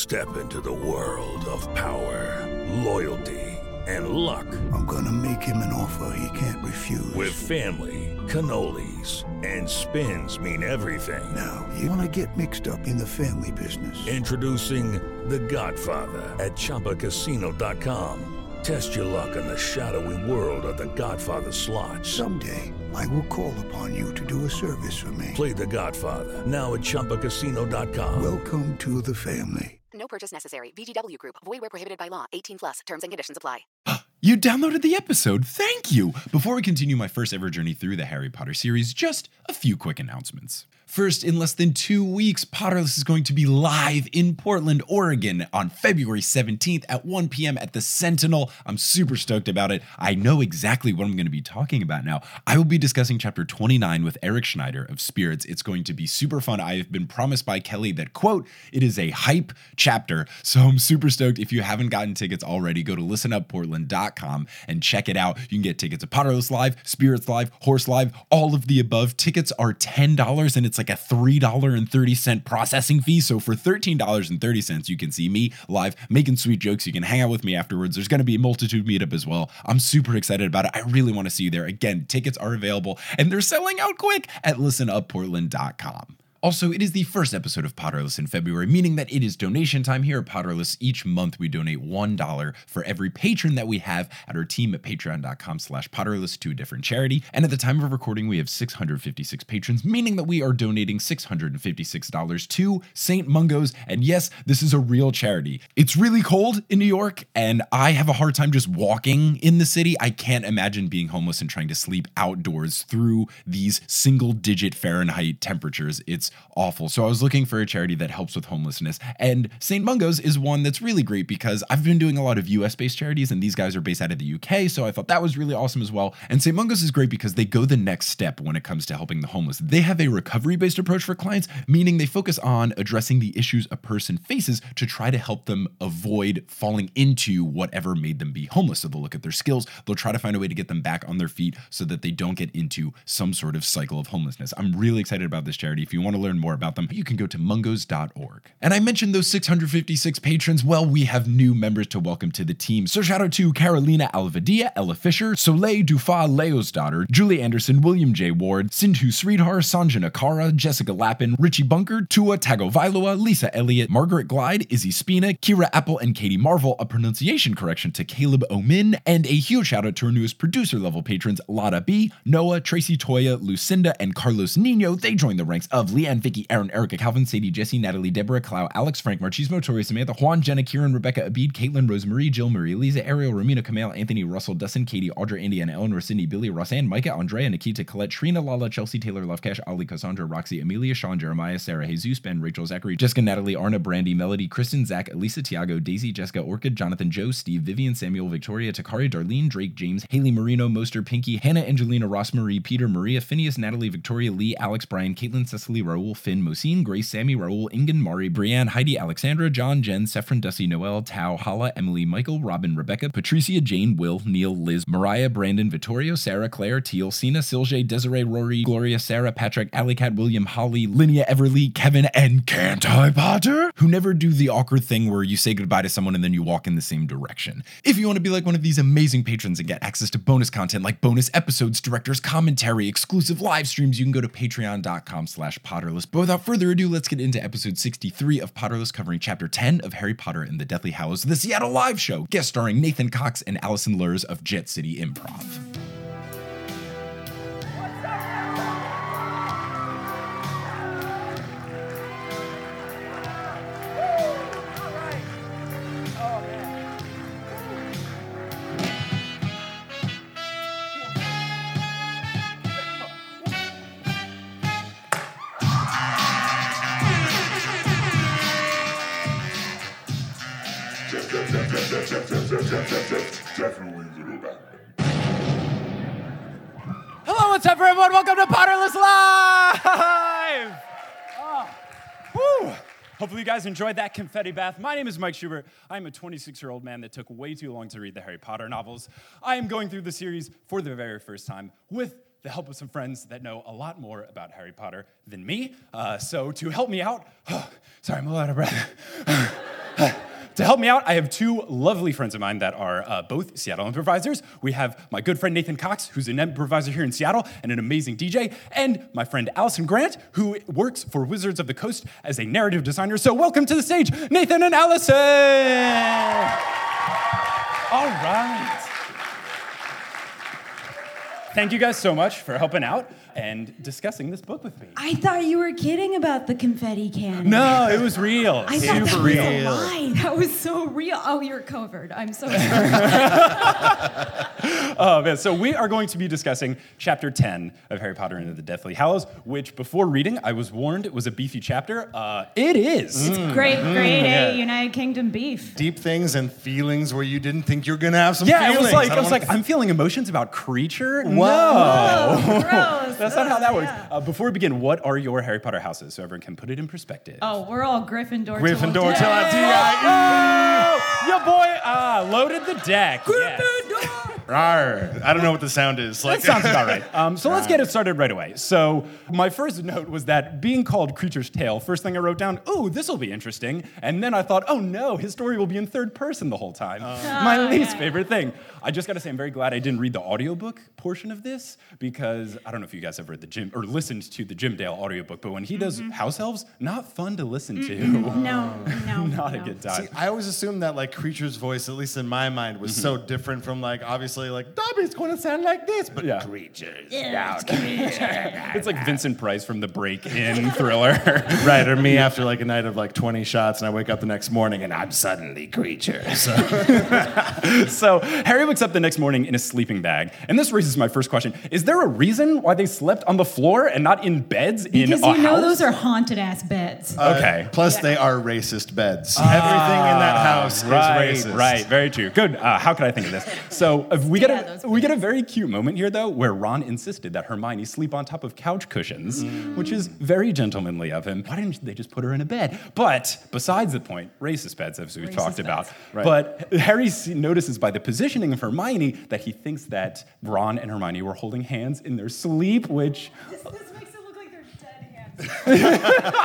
Step into the world of power, loyalty, and luck. I'm gonna make him an offer he can't refuse. With family, cannolis, and spins mean everything. Now, you wanna get mixed up in the family business. Introducing The Godfather at ChumbaCasino.com. Test your luck in the shadowy world of The Godfather slot. Someday, I will call upon you to do a service for me. Play The Godfather now at ChumbaCasino.com. Welcome to the family. No purchase necessary. VGW Group. Void where prohibited by law. 18 plus. Terms and conditions apply. You downloaded the episode. Thank you. Before we continue my first ever journey through the Harry Potter series, just a few quick announcements. First, in less than 2 weeks, Potterless is going to be live in Portland, Oregon on February 17th at 1 p.m. at the Sentinel. I'm super stoked about it. I know exactly what I'm going to be talking about now. I will be discussing chapter 29 with Eric Schneider of Spirits. It's going to be super fun. I have been promised by Kelly that, quote, it is a hype chapter. So I'm super stoked. If you haven't gotten tickets already, go to listenupportland.com and check it out. You can get tickets to Potterless Live, Spirits Live, Horse Live, all of the above. Tickets are $10 and it's like a $3.30 processing fee. So for $13.30, you can see me live making sweet jokes. You can hang out with me afterwards. There's going to be a multitude meetup as well. I'm super excited about it. I really want to see you there. Again, tickets are available and they're selling out quick at listenupportland.com. Also, it is the first episode of Potterless in February, meaning that it is donation time here at Potterless. Each month, we donate $1 for every patron that we have at our team at patreon.com/Potterless to a different charity. And at the time of recording, we have 656 patrons, meaning that we are donating $656 to St. Mungo's. And yes, this is a real charity. It's really cold in New York, and I have a hard time just walking in the city. I can't imagine being homeless and trying to sleep outdoors through these single-digit Fahrenheit temperatures. It's awful. So I was looking for a charity that helps with homelessness, and St. Mungo's is one that's really great because I've been doing a lot of US-based charities and these guys are based out of the UK, so I thought that was really awesome as well. And St. Mungo's is great because they go the next step when it comes to helping the homeless. They have a recovery-based approach for clients, meaning they focus on addressing the issues a person faces to try to help them avoid falling into whatever made them be homeless. So they'll look at their skills, they'll try to find a way to get them back on their feet so that they don't get into some sort of cycle of homelessness. I'm really excited about this charity. If you want to learn more about them, you can go to mungos.org. And I mentioned those 656 patrons. Well, we have new members to welcome to the team. So shout out to Carolina Alvadia, Ella Fisher, Soleil Dufa Leo's daughter, Julie Anderson, William J. Ward, Sindhu Sridhar, Sanjana Kara, Jessica Lappin, Richie Bunker, Tua Tagovailoa, Lisa Elliott, Margaret Glide, Izzy Spina, Kira Apple, and Katie Marvel. A pronunciation correction to Caleb Omin, and a huge shout out to our newest producer level patrons, Lada B, Noah, Tracy Toya, Lucinda, and Carlos Nino. They joined the ranks of Leanne, Vicky, Aaron, Erica, Calvin, Sadie, Jesse, Natalie, Deborah, Clau, Alex, Frank, Marchismo, Tori, Samantha, Juan, Jenna, Kieran, Rebecca, Abid, Caitlin, Rosemarie, Jill, Marie, Lisa, Ariel, Romina, Kamal, Anthony, Russell, Dustin, Katie, Audra, Andy, and Eleanor, Cindy, Billy, Roseanne, Micah, Andrea, Nikita, Colette, Trina, Lala, Chelsea, Taylor, Lovecash, Ali, Cassandra, Roxy, Amelia, Sean, Jeremiah, Sarah, Jesus, Ben, Rachel, Zachary, Jessica, Natalie, Arna, Brandy, Melody, Kristen, Zach, Elisa, Tiago, Daisy, Jessica, Orchid, Jonathan, Joe, Steve, Vivian, Samuel, Victoria, Takari, Darlene, Drake, James, Haley, Marino, Moster, Pinky, Hannah, Angelina, Ross, Marie, Peter, Maria, Phineas, Natalie, Victoria, Lee, Alex, Brian, Caitlin, Cecily, Raul, Finn, Mosine, Grace, Sammy, Raul, Ingen, Mari, Brianne, Heidi, Alexandra, John, Jen, Sefron, Dusty, Noel, Tao, Hala, Emily, Michael, Robin, Rebecca, Patricia, Jane, Will, Neil, Liz, Mariah, Brandon, Vittorio, Sarah, Claire, Teal, Sina, Silje, Desiree, Rory, Gloria, Sarah, Patrick, Alicat, William, Holly, Linnea, Everly, Kevin, and Can't I Potter, who never do the awkward thing where you say goodbye to someone and then you walk in the same direction. If you want to be like one of these amazing patrons and get access to bonus content like bonus episodes, director's commentary, exclusive live streams, you can go to patreon.com/Potterless. But without further ado, let's get into episode 63 of Potterless, covering chapter 10 of Harry Potter and the Deathly Hallows, the Seattle Live Show, guest starring Nathan Cox and Allison Lurs of Jet City Improv. Hello, what's up, everyone? Welcome to Potterless Live! Woo! Hopefully you guys enjoyed that confetti bath. My name is Mike Schubert. I'm a 26-year-old man that took way too long to read the Harry Potter novels. I am going through the series for the very first time with the help of some friends that know a lot more about Harry Potter than me. So to help me out, sorry, I'm a lot of breath. to help me out, I have two lovely friends of mine that are both Seattle improvisers. We have my good friend Nathan Cox, who's an improviser here in Seattle and an amazing DJ, and my friend Allison Grant, who works for Wizards of the Coast as a narrative designer. So welcome to the stage, Nathan and Allison! All right. Thank you guys so much for helping out and discussing this book with me. I thought you were kidding about the confetti cannon. No, it was real. I thought that was a lie. That was so real. Oh, you're covered. I'm so sorry. Oh, man. So we are going to be discussing Chapter 10 of Harry Potter and the Deathly Hallows, which before reading, I was warned it was a beefy chapter. It is. It's grade A United Kingdom beef. Deep things and feelings where you didn't think you were going to have some Yeah, feelings. it was like, I'm feeling emotions about Creature. Wow. No. Gross. That's not how that works. Yeah. Before we begin, what are your Harry Potter houses so everyone can put it in perspective? Oh, we're all Gryffindor. Gryffindor till till death. I Your boy loaded the deck. Yes. Rawr. I don't know what the sound is. That sounds about right. So let's get it started right away. So my first note was that being called Creature's Tale, first thing I wrote down, oh, this will be interesting. And then I thought, oh no, his story will be in third person the whole time. My least favorite thing. I just got to say, I'm very glad I didn't read the audiobook portion of this because I don't know if you guys ever read the Jim or listened to the Jim Dale audiobook, but when he does house elves, not fun to listen to. No. Not a good time. See, I always assumed that like Creature's voice, at least in my mind, was so different from like obviously like Dobby's going to sound like this, but Yeah. Creatures. It's like Vincent Price from The Break-In Thriller. Right, or me after like a night of like 20 shots and I wake up the next morning and I'm suddenly Creatures. So Harry wakes up the next morning in a sleeping bag, and this raises my first question: is there a reason why they slept on the floor and not in beds Because in a you know house? those are haunted ass beds. Okay. Plus, they are racist beds. Everything in that house Right, is racist. right, very true. Good. How could I think of this? So we Yeah, get those we get a very cute moment here, though, where Ron insisted that Hermione sleep on top of couch cushions, which is very gentlemanly of him. Why didn't they just put her in a bed? But besides the point, racist beds, as we've talked about. Right. But Harry notices by the positioning of Hermione that he thinks that Ron and Hermione were holding hands in their sleep, which. This makes it look like they're dead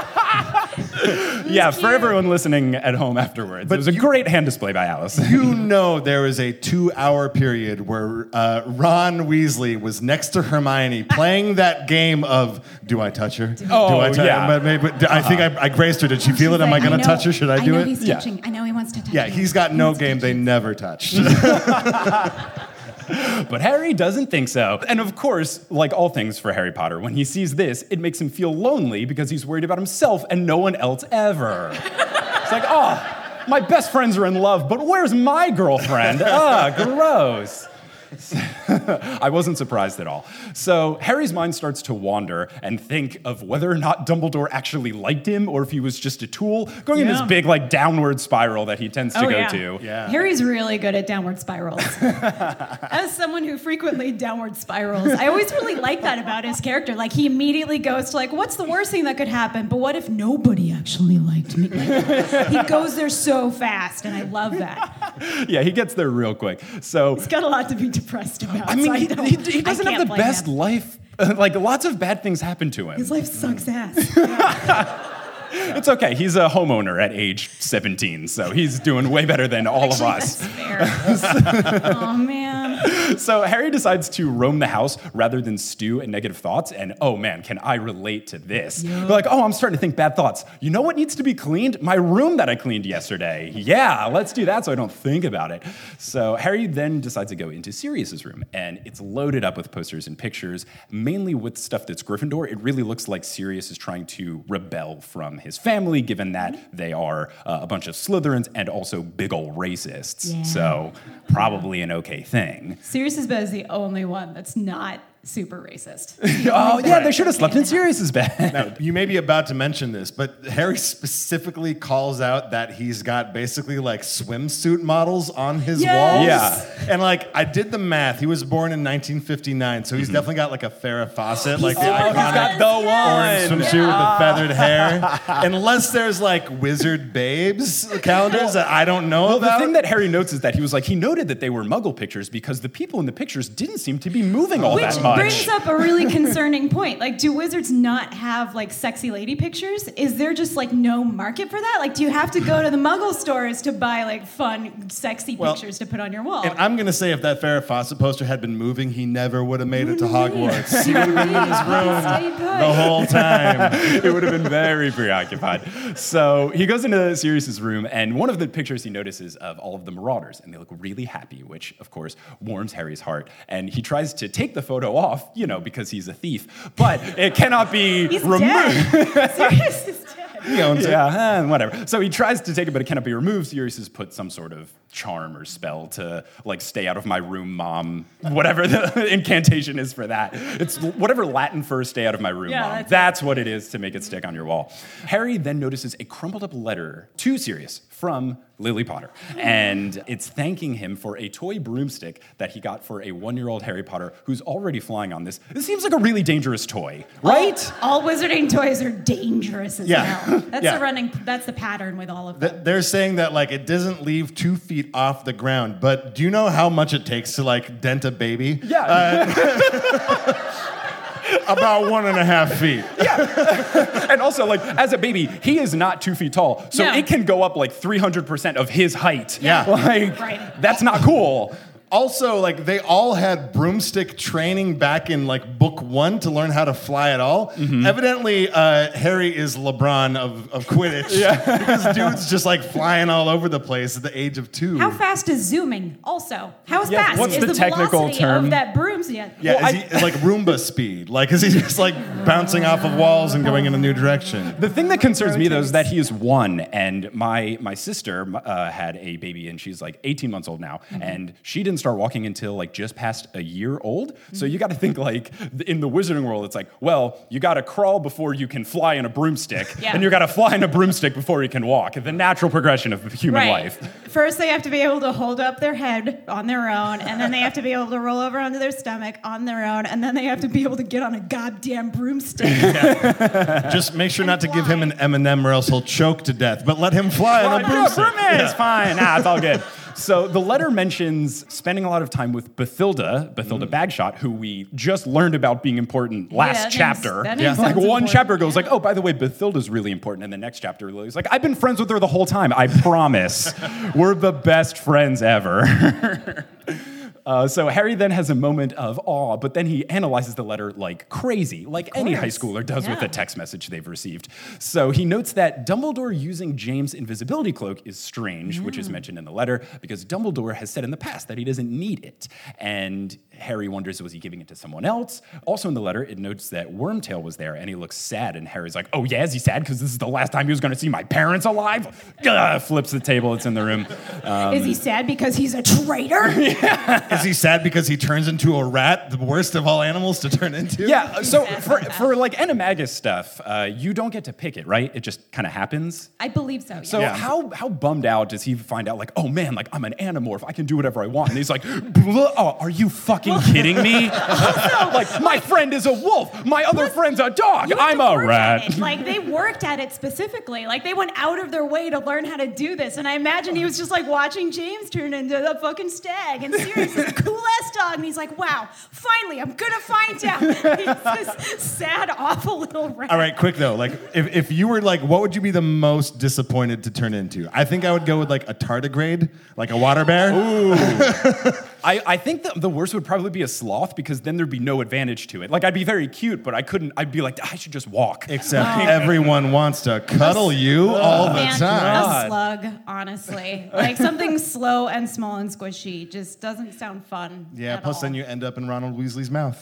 hands. Yeah, for everyone listening at home afterwards. It was a great hand display by Alice. You know there was a 2-hour period where Ron Weasley was next to Hermione playing that game of, do I touch her? Oh, do I touch yeah. her? Maybe, I think I graced her. Did she feel it? Am I going to touch her? Should I do know it? He's Yeah. touching. I know he wants to touch Yeah, me. he's got He no wants to game touch they me. never touched. But Harry doesn't think so. And of course, like all things for Harry Potter, when he sees this, it makes him feel lonely because he's worried about himself and no one else ever. It's like, oh, my best friends are in love, but where's my girlfriend? Gross. I wasn't surprised at all. So Harry's mind starts to wander and think of whether or not Dumbledore actually liked him or if he was just a tool, going in this big like downward spiral that he tends to go to. Yeah. Harry's really good at downward spirals. As someone who frequently downward spirals, I always really like that about his character. Like he immediately goes to like, what's the worst thing that could happen? But what if nobody actually liked me? Like, he goes there so fast, and I love that. Yeah, he gets there real quick. So He's got a lot to be depressed about. I mean, so he doesn't I have can't the blame best him. life. Like, lots of bad things happen to him. His life sucks ass. It's okay. He's a homeowner at age 17, so he's doing way better than all of us. That's fair. Oh, man. So Harry decides to roam the house rather than stew in negative thoughts, and oh man, can I relate to this? Yep. Like, oh, I'm starting to think bad thoughts. You know what needs to be cleaned? My room that I cleaned yesterday. Yeah, let's do that so I don't think about it. So Harry then decides to go into Sirius's room, and it's loaded up with posters and pictures, mainly with stuff that's Gryffindor. It really looks like Sirius is trying to rebel from his family, given that they are a bunch of Slytherins and also big ol' racists. Yeah. So probably an okay thing. Sirius's bed is the only one that's not super racist. Oh, yeah, they should have slept in Sirius's bed. Now, you may be about to mention this, but Harry specifically calls out that he's got basically like swimsuit models on his walls. Yeah. And like, I did the math. He was born in 1959, so he's definitely got like a Farrah Fawcett, like the Oh, he's got iconic the orange one. swimsuit with the feathered hair. Unless there's like Wizard Babes calendars that I don't know Well, about. the thing that Harry notes is that he noted that they were Muggle pictures because the people in the pictures didn't seem to be moving all that much. brings up a really concerning point. Like, do wizards not have like sexy lady pictures? Is there just like no market for that? Like, do you have to go to the Muggle stores to buy like fun, sexy pictures to put on your wall? And I'm going to say if that Farrah Fawcett poster had been moving, he never would have made it to Hogwarts. He would have been in his room the whole time. It would have been very preoccupied. So he goes into Sirius's room, and one of the pictures he notices of all of the Marauders, and they look really happy, which, of course, warms Harry's heart. And he tries to take the photo off, because he's a thief, but it cannot be removed. Sirius is dead. He owns it. Yeah, whatever. So he tries to take it, but it cannot be removed. Sirius has put some sort of charm or spell to, like, stay out of my room, Mom. Whatever the incantation is for that. It's whatever Latin for stay out of my room, Mom. That's what it is to make it stick on your wall. Harry then notices a crumpled up letter to Sirius from Lily Potter. And it's thanking him for a toy broomstick that he got for a 1-year-old Harry Potter who's already flying on this. This seems like a really dangerous toy, right? All wizarding toys are dangerous as hell. That's Yeah. That's the pattern with all of them. They're saying that like it doesn't leave 2 feet off the ground, but do you know how much it takes to like dent a baby? Yeah. About 1.5 feet. Yeah. And also, like, as a baby, he is not 2 feet tall. So it can go up like 300% of his height. Yeah. Like, that's not cool. Also, like, they all had broomstick training back in, like, book 1 to learn how to fly at all. Mm-hmm. Evidently, Harry is LeBron of Quidditch. Yeah. Because dude's just, like, flying all over the place at the age of 2. How fast is zooming? Also, how fast what's is the the technical velocity term? of that broomstick? Yeah, is he like Roomba speed? Like, is he just, like, bouncing off of walls and going in a new direction? The thing that concerns me, though, is that he is 1, and my sister had a baby, and she's, like, 18 months old now, and she didn't start walking until like just past a year old. So you got to think like in the wizarding world, it's like, well, you got to crawl before you can fly in a broomstick, and you got to fly in a broomstick before you can walk. The natural progression of human life. First, they have to be able to hold up their head on their own, and then they have to be able to roll over onto their stomach on their own, and then they have to be able to get on a goddamn broomstick. Just make sure not to give him an M&M or else he'll choke to death, but let him fly on a broomstick. It's fine. It's all good. So the letter mentions spending a lot of time with Bathilda Bagshot, who we just learned about being important last chapter. Like one chapter goes like, oh, by the way, Bathilda's really important. And the next chapter Lily's like, I've been friends with her the whole time. I promise. We're the best friends ever. So Harry then has a moment of awe, but then he analyzes the letter like crazy, like any high schooler does with a text message they've received. So he notes that Dumbledore using James' invisibility cloak is strange, which is mentioned in the letter, because Dumbledore has said in the past that he doesn't need it. And Harry wonders, was he giving it to someone else? Also in the letter, it notes that Wormtail was there, and he looks sad, and Harry's like, oh yeah, is he sad because this is the last time he was going to see my parents alive? Flips the table, it's in the room. Is he sad because he's a traitor? Is he sad because he turns into a rat, the worst of all animals to turn into? Yeah, so for like Animagus stuff, you don't get to pick it, right? It just kind of happens? I believe so, yeah. So how bummed out does he find out, like, oh man, like I'm an Animorph, I can do whatever I want. And he's like, oh, are you fucking kidding me? Like, my friend is a wolf, my other friend's a dog, I'm a rat. Like, they worked at it specifically. Like, they went out of their way to learn how to do this. And I imagine he was just like watching James turn into the fucking stag, and Sirius is a cool-ass dog, and he's like, wow, finally, I'm gonna find out. He's this sad, awful little rat. All right, quick though, like, if you were like, what would you be the most disappointed to turn into? I think I would go with like a tardigrade, like a water bear. Ooh. I think the worst would probably be a sloth, because then there'd be no advantage to it. Like, I'd be very cute, but I'd be like, I should just walk. Except everyone wants to cuddle you all the time. A slug, honestly. Like, something slow and small and squishy just doesn't sound fun. Yeah, plus then you end up in Ronald Weasley's mouth.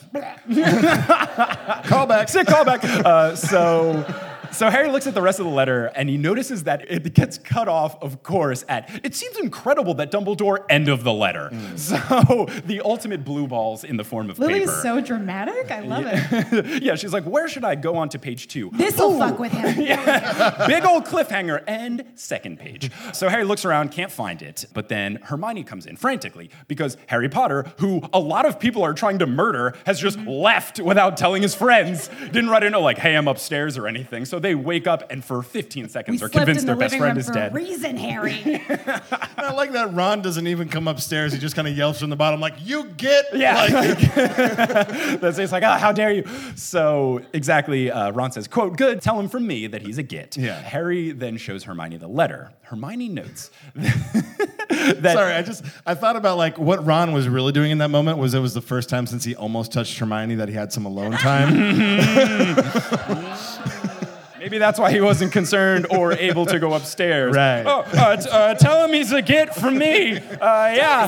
Callback. Sick callback. So Harry looks at the rest of the letter, and he notices that it gets cut off, of course, at, it seems incredible that Dumbledore, end of the letter. So the ultimate blue balls in the form of Lily paper. is so dramatic. I love it. Yeah, she's like, where should I go on to page 2? This'll fuck with him. Yeah. Big old cliffhanger, and second page. So Harry looks around, can't find it, but then Hermione comes in frantically, because Harry Potter, who a lot of people are trying to murder, has just left without telling his friends. Didn't write a note like, hey, I'm upstairs or anything. So they wake up and for 15 seconds We are slept convinced in their the best living friend room is for dead. a reason, Harry. I like that Ron doesn't even come upstairs. He just kind of yells from the bottom, like, you get. Yeah. Like, It's like, how dare you? So exactly, Ron says, quote, good, tell him from me that he's a git. Yeah. Harry then shows Hermione the letter. Hermione notes that... Sorry, I thought about like what Ron was really doing in that moment was it was the first time since he almost touched Hermione that he had some alone time. Maybe that's why he wasn't concerned or able to go upstairs. Right. Oh, tell him he's a git from me. Yeah.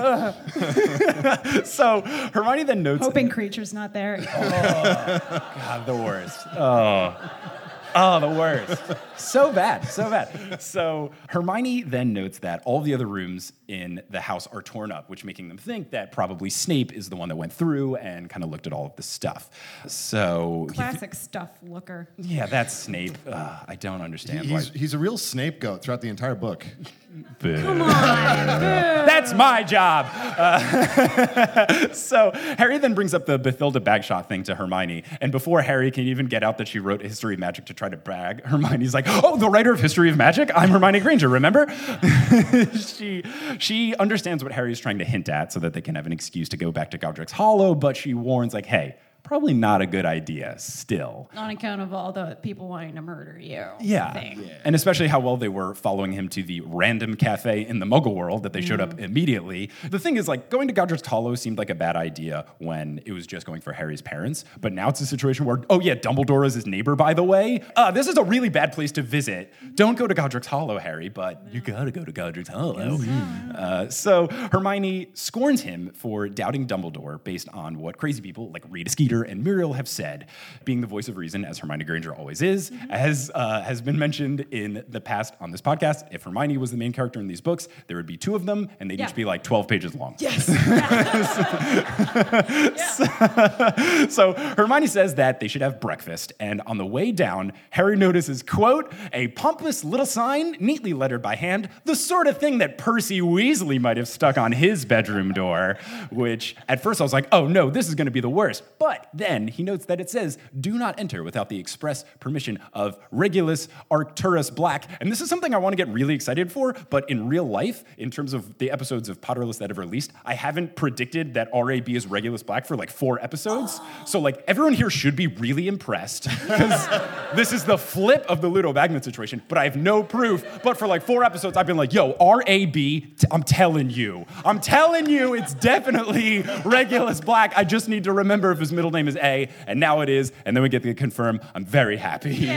So Hermione then notes... Hoping Creature's not there. God, the worst. Oh, the worst. So bad. So Hermione then notes that all the other rooms in the house are torn up, which making them think that probably Snape is the one that went through and kind of looked at all of the stuff. So... Classic stuff looker. Yeah, that's Snape. I don't understand why... He's a real Snape goat throughout the entire book. Come on. That's my job. So Harry then brings up the Bathilda Bagshot thing to Hermione, and before Harry can even get out that she wrote History of Magic to try to brag, Hermione's like, oh, the writer of History of Magic? I'm Hermione Granger, remember? She understands what Harry's trying to hint at so that they can have an excuse to go back to Godric's Hollow, but she warns, like, hey, probably not a good idea still. On account of all the people wanting to murder you. Yeah. Thing. And especially how well they were following him to the random cafe in the Muggle world that they showed up immediately. The thing is, like, going to Godric's Hollow seemed like a bad idea when it was just going for Harry's parents. But now it's a situation where, oh yeah, Dumbledore is his neighbor, by the way. This is a really bad place to visit. Don't go to Godric's Hollow, Harry, but you gotta go to Godric's Hollow. So Hermione scorns him for doubting Dumbledore based on what crazy people like Rita Skeeter and Muriel have said. Being the voice of reason, as Hermione Granger always is, as has been mentioned in the past on this podcast, if Hermione was the main character in these books, there would be two of them, and they'd each be like 12 pages long. Yes. So Hermione says that they should have breakfast, and on the way down, Harry notices, quote, a pompous little sign, neatly lettered by hand, the sort of thing that Percy Weasley might have stuck on his bedroom door, which at first I was like, oh no, this is going to be the worst. But then he notes that it says, do not enter without the express permission of Regulus Arcturus Black. And this is something I want to get really excited for, but in real life, in terms of the episodes of Potterless that have released, I haven't predicted that RAB is Regulus Black for like 4 episodes. So like everyone here should be really impressed because this is the flip of the Ludo Bagman situation, but I have no proof. But for like 4 episodes, I've been like, yo, RAB, I'm telling you, it's definitely Regulus Black. I just need to remember if his middle name is A, and now it is, and then we get to confirm. I'm very happy.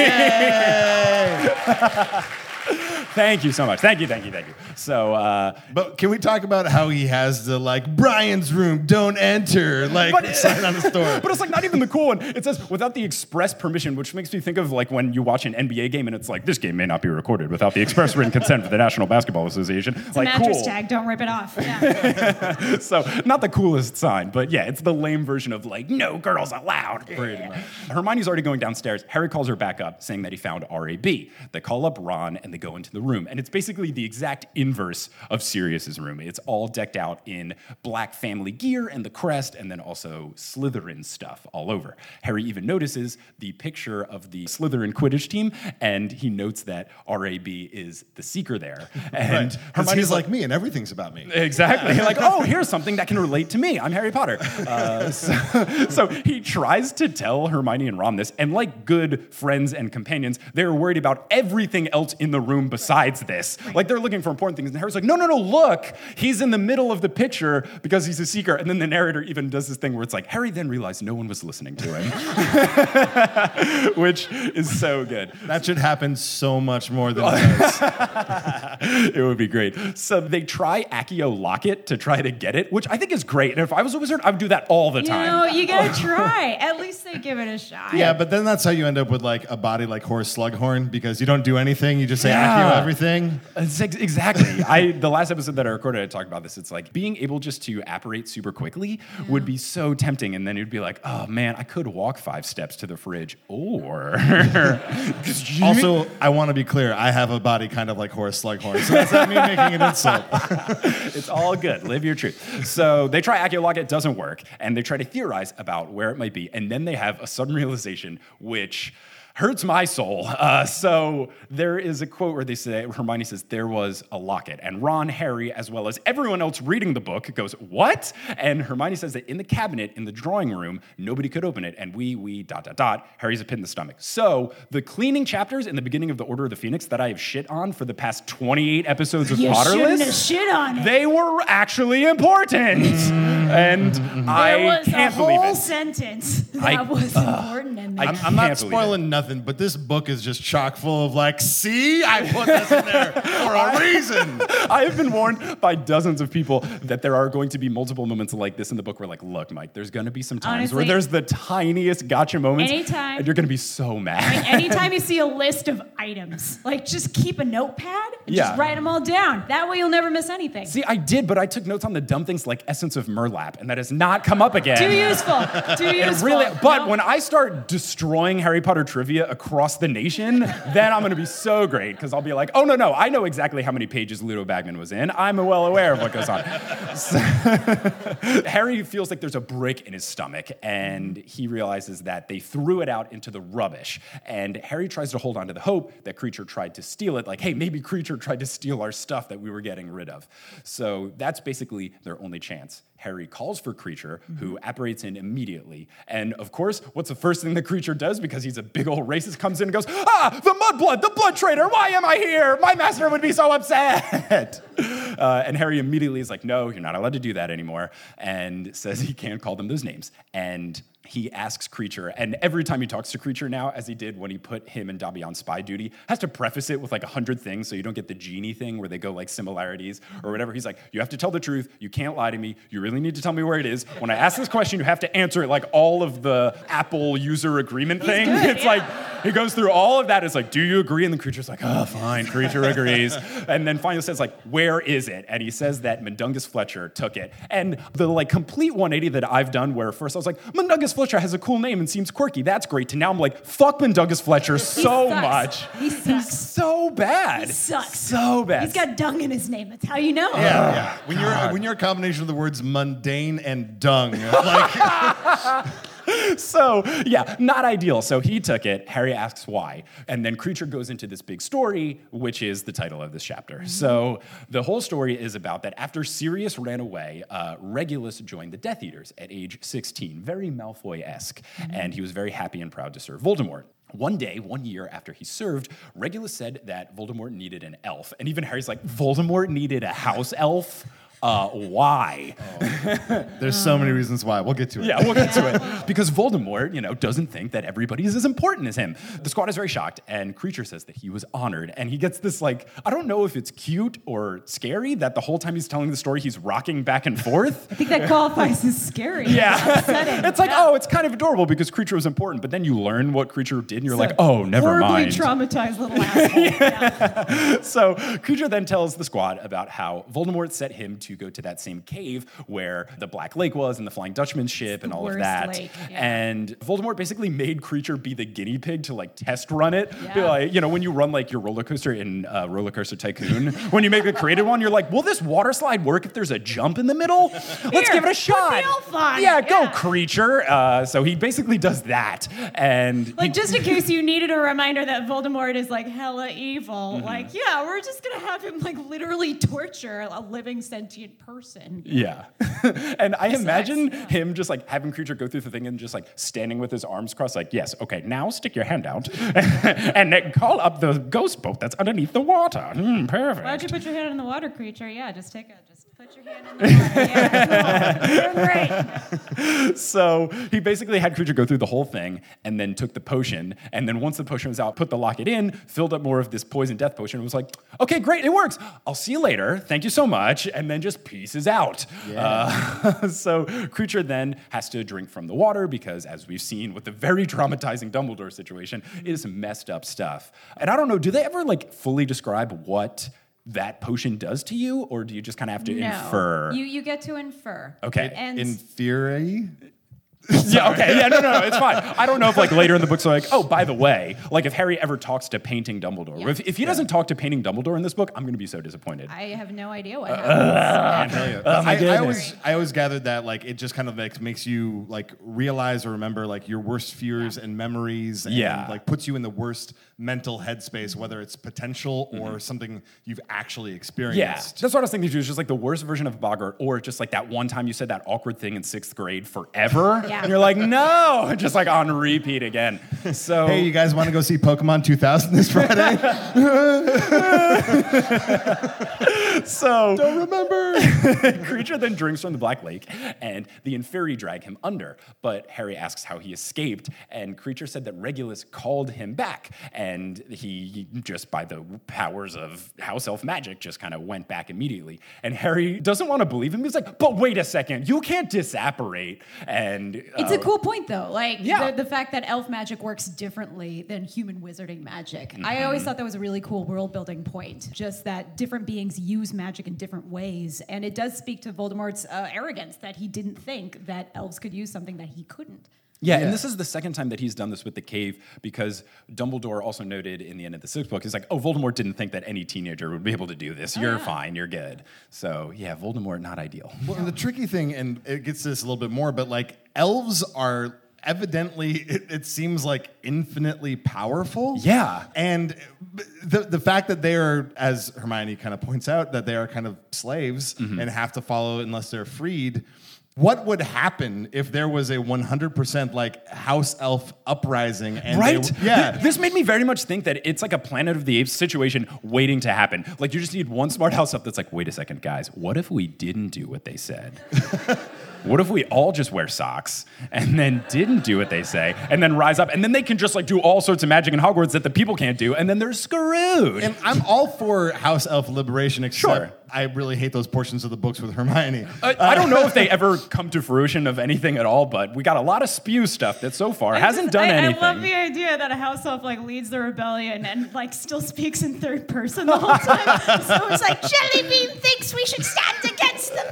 Thank you so much. Thank you. So, But can we talk about how he has the like Brian's room, don't enter, like sign on the door? But it's like not even the cool one. It says without the express permission, which makes me think of like when you watch an NBA game and it's like this game may not be recorded without the express written consent of the National Basketball Association. It's like a mattress cool. tag. Don't rip it off. Yeah. So not the coolest sign, but yeah, it's the lame version of like no girls allowed. Hermione's already going downstairs. Harry calls her back up, saying that he found RAB. They call up Ron and they go into the room, and it's basically the exact inverse of Sirius's room. It's all decked out in black family gear and the crest, and then also Slytherin stuff all over. Harry even notices the picture of the Slytherin Quidditch team, and he notes that RAB is the seeker there. And Hermione's like me, and everything's about me. Exactly. Like, oh, here's something that can relate to me. I'm Harry Potter. So he tries to tell Hermione and Ron this, and like good friends and companions, they're worried about everything else in the room besides this. Like, they're looking for important things, and Harry's like, no, look, he's in the middle of the picture because he's a seeker. And then the narrator even does this thing where it's like, Harry then realized no one was listening to him, which is so good. That should happen so much more than it does. It would be great. So they try Accio Locket to try to get it, which I think is great. And if I was a wizard, I would do that all the time. No, you gotta try. At least they give it a shot. Yeah, but then that's how you end up with like a body like Horace Slughorn, because you don't do anything, you just say Accio everything. Exactly. The last episode that I recorded, I talked about this. It's like being able just to apparate super quickly would be so tempting, and then it'd be like, oh man, I could walk 5 steps to the fridge, or Also, I want to be clear, I have a body kind of like Horace Slughorn, so that's not me making an insult. It's all good. Live your truth. So they try Accio Locket, it doesn't work, and they try to theorize about where it might be, and then they have a sudden realization, which hurts my soul. So there is a quote where they say, Hermione says, there was a locket. And Ron, Harry, as well as everyone else reading the book goes, what? And Hermione says that in the cabinet, in the drawing room, nobody could open it. And we, Harry's a pit in the stomach. So the cleaning chapters in the beginning of the Order of the Phoenix that I have shit on for the past 28 episodes of You shouldn't have Potterless, shit on it. they were actually important. And There was can't a believe whole it. sentence that was important in there. I I'm can't not believe spoiling nothing, but this book is just chock full of like, see, I put this in there for a reason. I have been warned by dozens of people that there are going to be multiple moments like this in the book where, like, look, Mike, there's going to be some times where Honestly, there's the tiniest gotcha moments. anytime. And you're going to be so mad. I mean, anytime you see a list of items, like just keep a notepad and Yeah. just write them all down. That way you'll never miss anything. See, I did, but I took notes on the dumb things like Essence of Murlap, and that has not come up again. Too useful. Too useful. Really, but No. when I start destroying Harry Potter trivia across the nation, then I'm going to be so great because I'll be like, oh, no, I know exactly how many pages Ludo Bagman was in. I'm well aware of what goes on. So, Harry feels like there's a brick in his stomach, and he realizes that they threw it out into the rubbish. And Harry tries to hold on to the hope that Creature tried to steal it. Like, hey, maybe Creature tried to steal our stuff that we were getting rid of. So that's basically their only chance. Harry calls for Creature, who apparates in immediately. And of course, what's the first thing the Creature does? Because he's a big old racist, comes in and goes, the Mudblood, the Blood Traitor, why am I here? My master would be so upset. And Harry immediately is like, no, you're not allowed to do that anymore, and says he can't call them those names. And he asks Creature, and every time he talks to Creature now, as he did when he put him and Dobby on spy duty, has to preface it with like 100 things so you don't get the genie thing where they go like similarities or whatever. He's like, you have to tell the truth. You can't lie to me. You really need to tell me where it is. When I ask this question, you have to answer it like all of the Apple user agreement thing. good, It's yeah. like, he goes through all of that. It's like, do you agree? And the Creature's like, oh, fine. Creature agrees. And then finally says like, where is it? And he says that Mundungus Fletcher took it. And the like complete 180 that I've done where first I was like, Mundungus Fletcher has a cool name and seems quirky. That's great. To now I'm like, fuck Mundungus Fletcher so sucks. much. He sucks. He's so bad. He sucks. So bad. He's got dung in his name. That's how you know. Yeah. When you're a combination of the words mundane and dung, like So, yeah, not ideal. So he took it. Harry asks why. And then Creature goes into this big story, which is the title of this chapter. Mm-hmm. So the whole story is about that after Sirius ran away, Regulus joined the Death Eaters at age 16, very Malfoy-esque. Mm-hmm. And he was very happy and proud to serve Voldemort. One day, 1 year after he served, Regulus said that Voldemort needed an elf. And even Harry's like, Voldemort needed a house elf? Why? there's so many reasons why. We'll get to it. Yeah, we'll get to it. Because Voldemort, doesn't think that everybody is as important as him. The squad is very shocked, and Creature says that he was honored. And he gets this, like, I don't know if it's cute or scary that the whole time he's telling the story, he's rocking back and forth. I think that qualifies as scary. Yeah. Upsetting. It's like, Yeah. it's kind of adorable because Creature was important, but then you learn what Creature did, and you're like, oh, never horribly mind. traumatized little asshole. Yeah. So Creature then tells the squad about how Voldemort set him to go to that same cave where the Black Lake was and the Flying Dutchman's ship and all of worst that. lake, yeah. And Voldemort basically made Creature be the guinea pig to like test run it. Be Yeah. like, when you run like your roller coaster in Roller Coaster Tycoon, when you make a creative one, you're like, will this water slide work if there's a jump in the middle? Let's Here, give it a put shot. the elf on Yeah, it, go yeah. Creature. So he basically does that. And Like, just in case you needed a reminder that Voldemort is, like, hella evil, Mm-hmm. like, yeah, we're just gonna have him, like, literally torture a living sentient person. Yeah. And I imagine yeah. him just like having Creature go through the thing and just like standing with his arms crossed, like, yes, okay, now stick your hand out and then call up the ghost boat that's underneath the water. Perfect. Why'd you put your hand in the water, Creature? Yeah, just put your hand in the water. Yeah, cool. You're great. So he basically had Creature go through the whole thing and then took the potion. And then once the potion was out, put the locket in, filled up more of this poison death potion, and was like, okay, great, it works. I'll see you later. Thank you so much. And then just pieces out. So Creature then has to drink from the water because, as we've seen with the very traumatizing Dumbledore situation, it is messed up stuff. And I don't know, do they ever like fully describe what that potion does to you, or do you just kind of have to infer? You get to infer. Okay. And In theory, Yeah, okay. Yeah, no, it's fine. I don't know if like later in the books they're like, oh, by the way, like if Harry ever talks to Painting Dumbledore. Yeah. If he doesn't talk to Painting Dumbledore in this book, I'm going to be so disappointed. I have no idea what happens. I always gathered that like it just kind of makes you like realize or remember like your worst fears and memories, and like puts you in the worst mental headspace, whether it's potential or something you've actually experienced. Yeah, that's what I was thinking too. Is just like the worst version of Boggart, or just like that one time you said that awkward thing in 6th grade forever, and you're like, no, just like on repeat again. So hey, you guys want to go see Pokemon 2000 this Friday? So don't remember. Kreacher then drinks from the Black Lake, and the Inferi drag him under. But Harry asks how he escaped, and Kreacher said that Regulus called him back, and he just by the powers of house elf magic just kind of went back immediately. And Harry doesn't want to believe him. He's like, but wait a second, you can't disapparate. And it's a cool point though, like the fact that elf magic works differently than human wizarding magic. I always thought that was a really cool world building point, just that different beings use magic in different ways, and it does speak to Voldemort's arrogance that he didn't think that elves could use something that he couldn't. Yeah, and this is the second time that he's done this with the cave, because Dumbledore also noted in the end of the 6th book, he's like, oh, Voldemort didn't think that any teenager would be able to do this. You're fine, you're good. So, yeah, Voldemort, not ideal. Well, and the tricky thing, and it gets to this a little bit more, but like elves are evidently, it seems like infinitely powerful. Yeah. And the fact that they are, as Hermione kind of points out, that they are kind of slaves and have to follow unless they're freed. What would happen if there was a 100% like house elf uprising? And This made me very much think that it's like a Planet of the Apes situation waiting to happen. Like you just need one smart house elf that's like, wait a second, guys, what if we didn't do what they said? What if we all just wear socks and then didn't do what they say and then rise up and then they can just like do all sorts of magic in Hogwarts that the people can't do and then they're screwed. And I'm all for house elf liberation, except I really hate those portions of the books with Hermione. I don't know if they ever come to fruition of anything at all, but we got a lot of spew stuff that so far hasn't done anything. I love the idea that a house elf like leads the rebellion and like still speaks in third person the whole time. So it's like, Jellybean thinks we should stand against the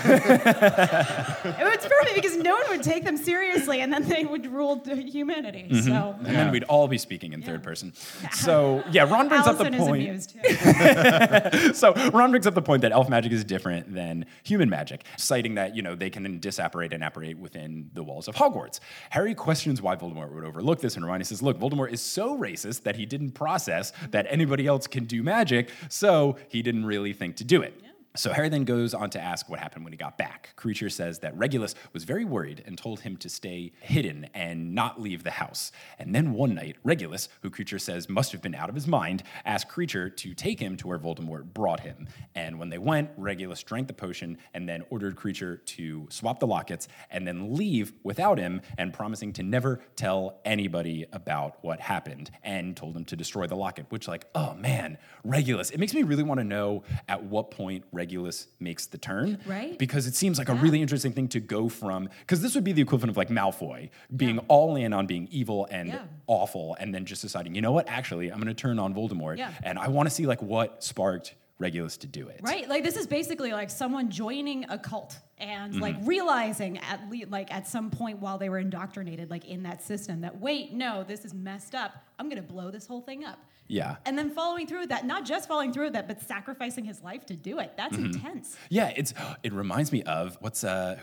man. It's perfect because no one would take them seriously, and then they would rule humanity. Mm-hmm. So and then we'd all be speaking in third person. So Ron brings up the point. Is amused. So Ron brings up the point that elf magic is different than human magic, citing that they can disapparate and apparate within the walls of Hogwarts. Harry questions why Voldemort would overlook this, and Hermione says, "Look, Voldemort is so racist that he didn't process that anybody else can do magic, so he didn't really think to do it." So Harry then goes on to ask what happened when he got back. Kreacher says that Regulus was very worried and told him to stay hidden and not leave the house. And then one night, Regulus, who Kreacher says must have been out of his mind, asked Kreacher to take him to where Voldemort brought him. And when they went, Regulus drank the potion and then ordered Kreacher to swap the lockets and then leave without him, and promising to never tell anybody about what happened, and told him to destroy the locket, which oh man, Regulus. It makes me really want to know at what point Regulus makes the turn, right? Because it seems like a really interesting thing to go from, because this would be the equivalent of Malfoy being all in on being evil and awful, and then just deciding, you know what, actually, I'm going to turn on Voldemort, and I want to see what sparked Regulus to do it. Right, this is basically someone joining a cult and realizing at some point while they were indoctrinated in that system that, wait, no, this is messed up. I'm going to blow this whole thing up. Yeah. And then following through with that, not just following through with that, but sacrificing his life to do it. That's intense. Yeah, it reminds me of John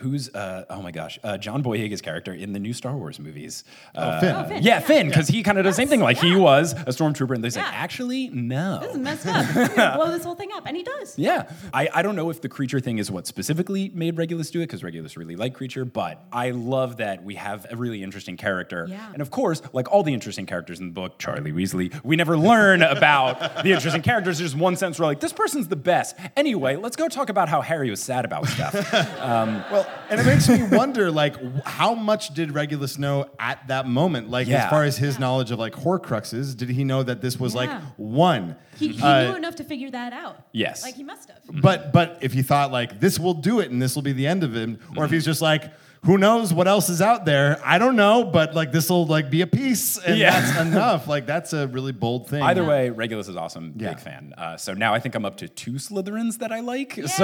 Boyega's character in the new Star Wars movies. Finn. Yeah, Finn, because he kind of does the same thing. He was a stormtrooper, and they're actually, no. This is messed up. I'm going to blow this whole thing up. And he does. Yeah. I don't know if the Kreacher thing is what specifically made Regulus do it, because Regulus really liked Kreacher, but I love that we have a really interesting character. Yeah. And of course, like all the interesting characters in the book, Charlie Weasley, we never learn about the interesting characters. There's one sense where this person's the best. Anyway, let's go talk about how Harry was sad about stuff. And it makes me wonder, how much did Regulus know at that moment? As far as his knowledge of Horcruxes, did he know that this was one? He knew enough to figure that out. Yes. He must have. But if he thought this will do it and this will be the end of him, or if he's just who knows what else is out there? I don't know, but like this will like be a piece, and that's enough. Like that's a really bold thing. Either way, Regulus is awesome. Yeah. Big fan. So now I think I'm up to 2 Slytherins that I like. Yay!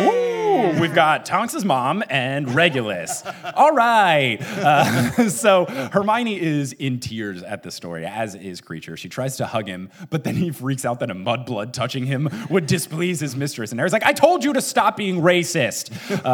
So we've got Tonks's mom and Regulus. All right. So Hermione is in tears at the story, as is Kreacher. She tries to hug him, but then he freaks out that a mudblood touching him would displease his mistress. And Harry's like, I told you to stop being racist.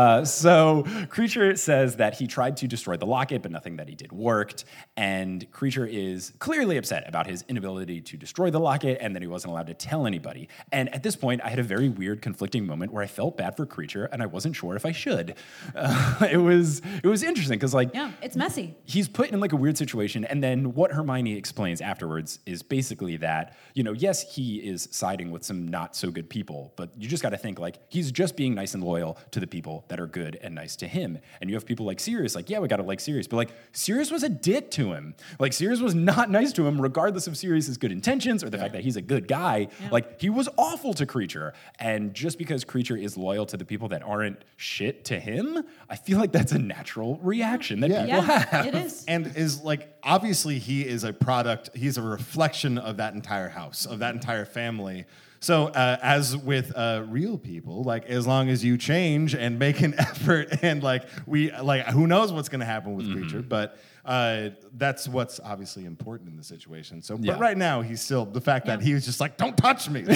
So Kreacher says that he tried to destroy the locket, but nothing that he did worked. And Kreacher is clearly upset about his inability to destroy the locket and that he wasn't allowed to tell anybody. And at this point, I had a very weird, conflicting moment where I felt bad for Kreacher, and I wasn't sure if I should. It was interesting because, like, Yeah, it's messy. he's put in like a weird situation, and then what Hermione explains afterwards is basically that, you know, yes, he is siding with some not so good people, but you just got to think like he's just being nice and loyal to the people that are good and nice to him. And you have people like Sirius, like, yeah, we got to like Sirius, but like Sirius was a dick to him. Like Sirius was not nice to him, regardless of Sirius's good intentions or the fact that he's a good guy. Yeah. Like he was awful to Kreacher, and just because Kreacher is loyal to the people that aren't shit to him, I feel like that's a natural reaction that people have. It is. And is like, obviously he is a product, he's a reflection of that entire house, of that entire family. So as with real people, like as long as you change and make an effort and like who knows what's going to happen with Kreacher, but that's what's obviously important in the situation. So, but right now he's still, the fact that he was just like, don't touch me.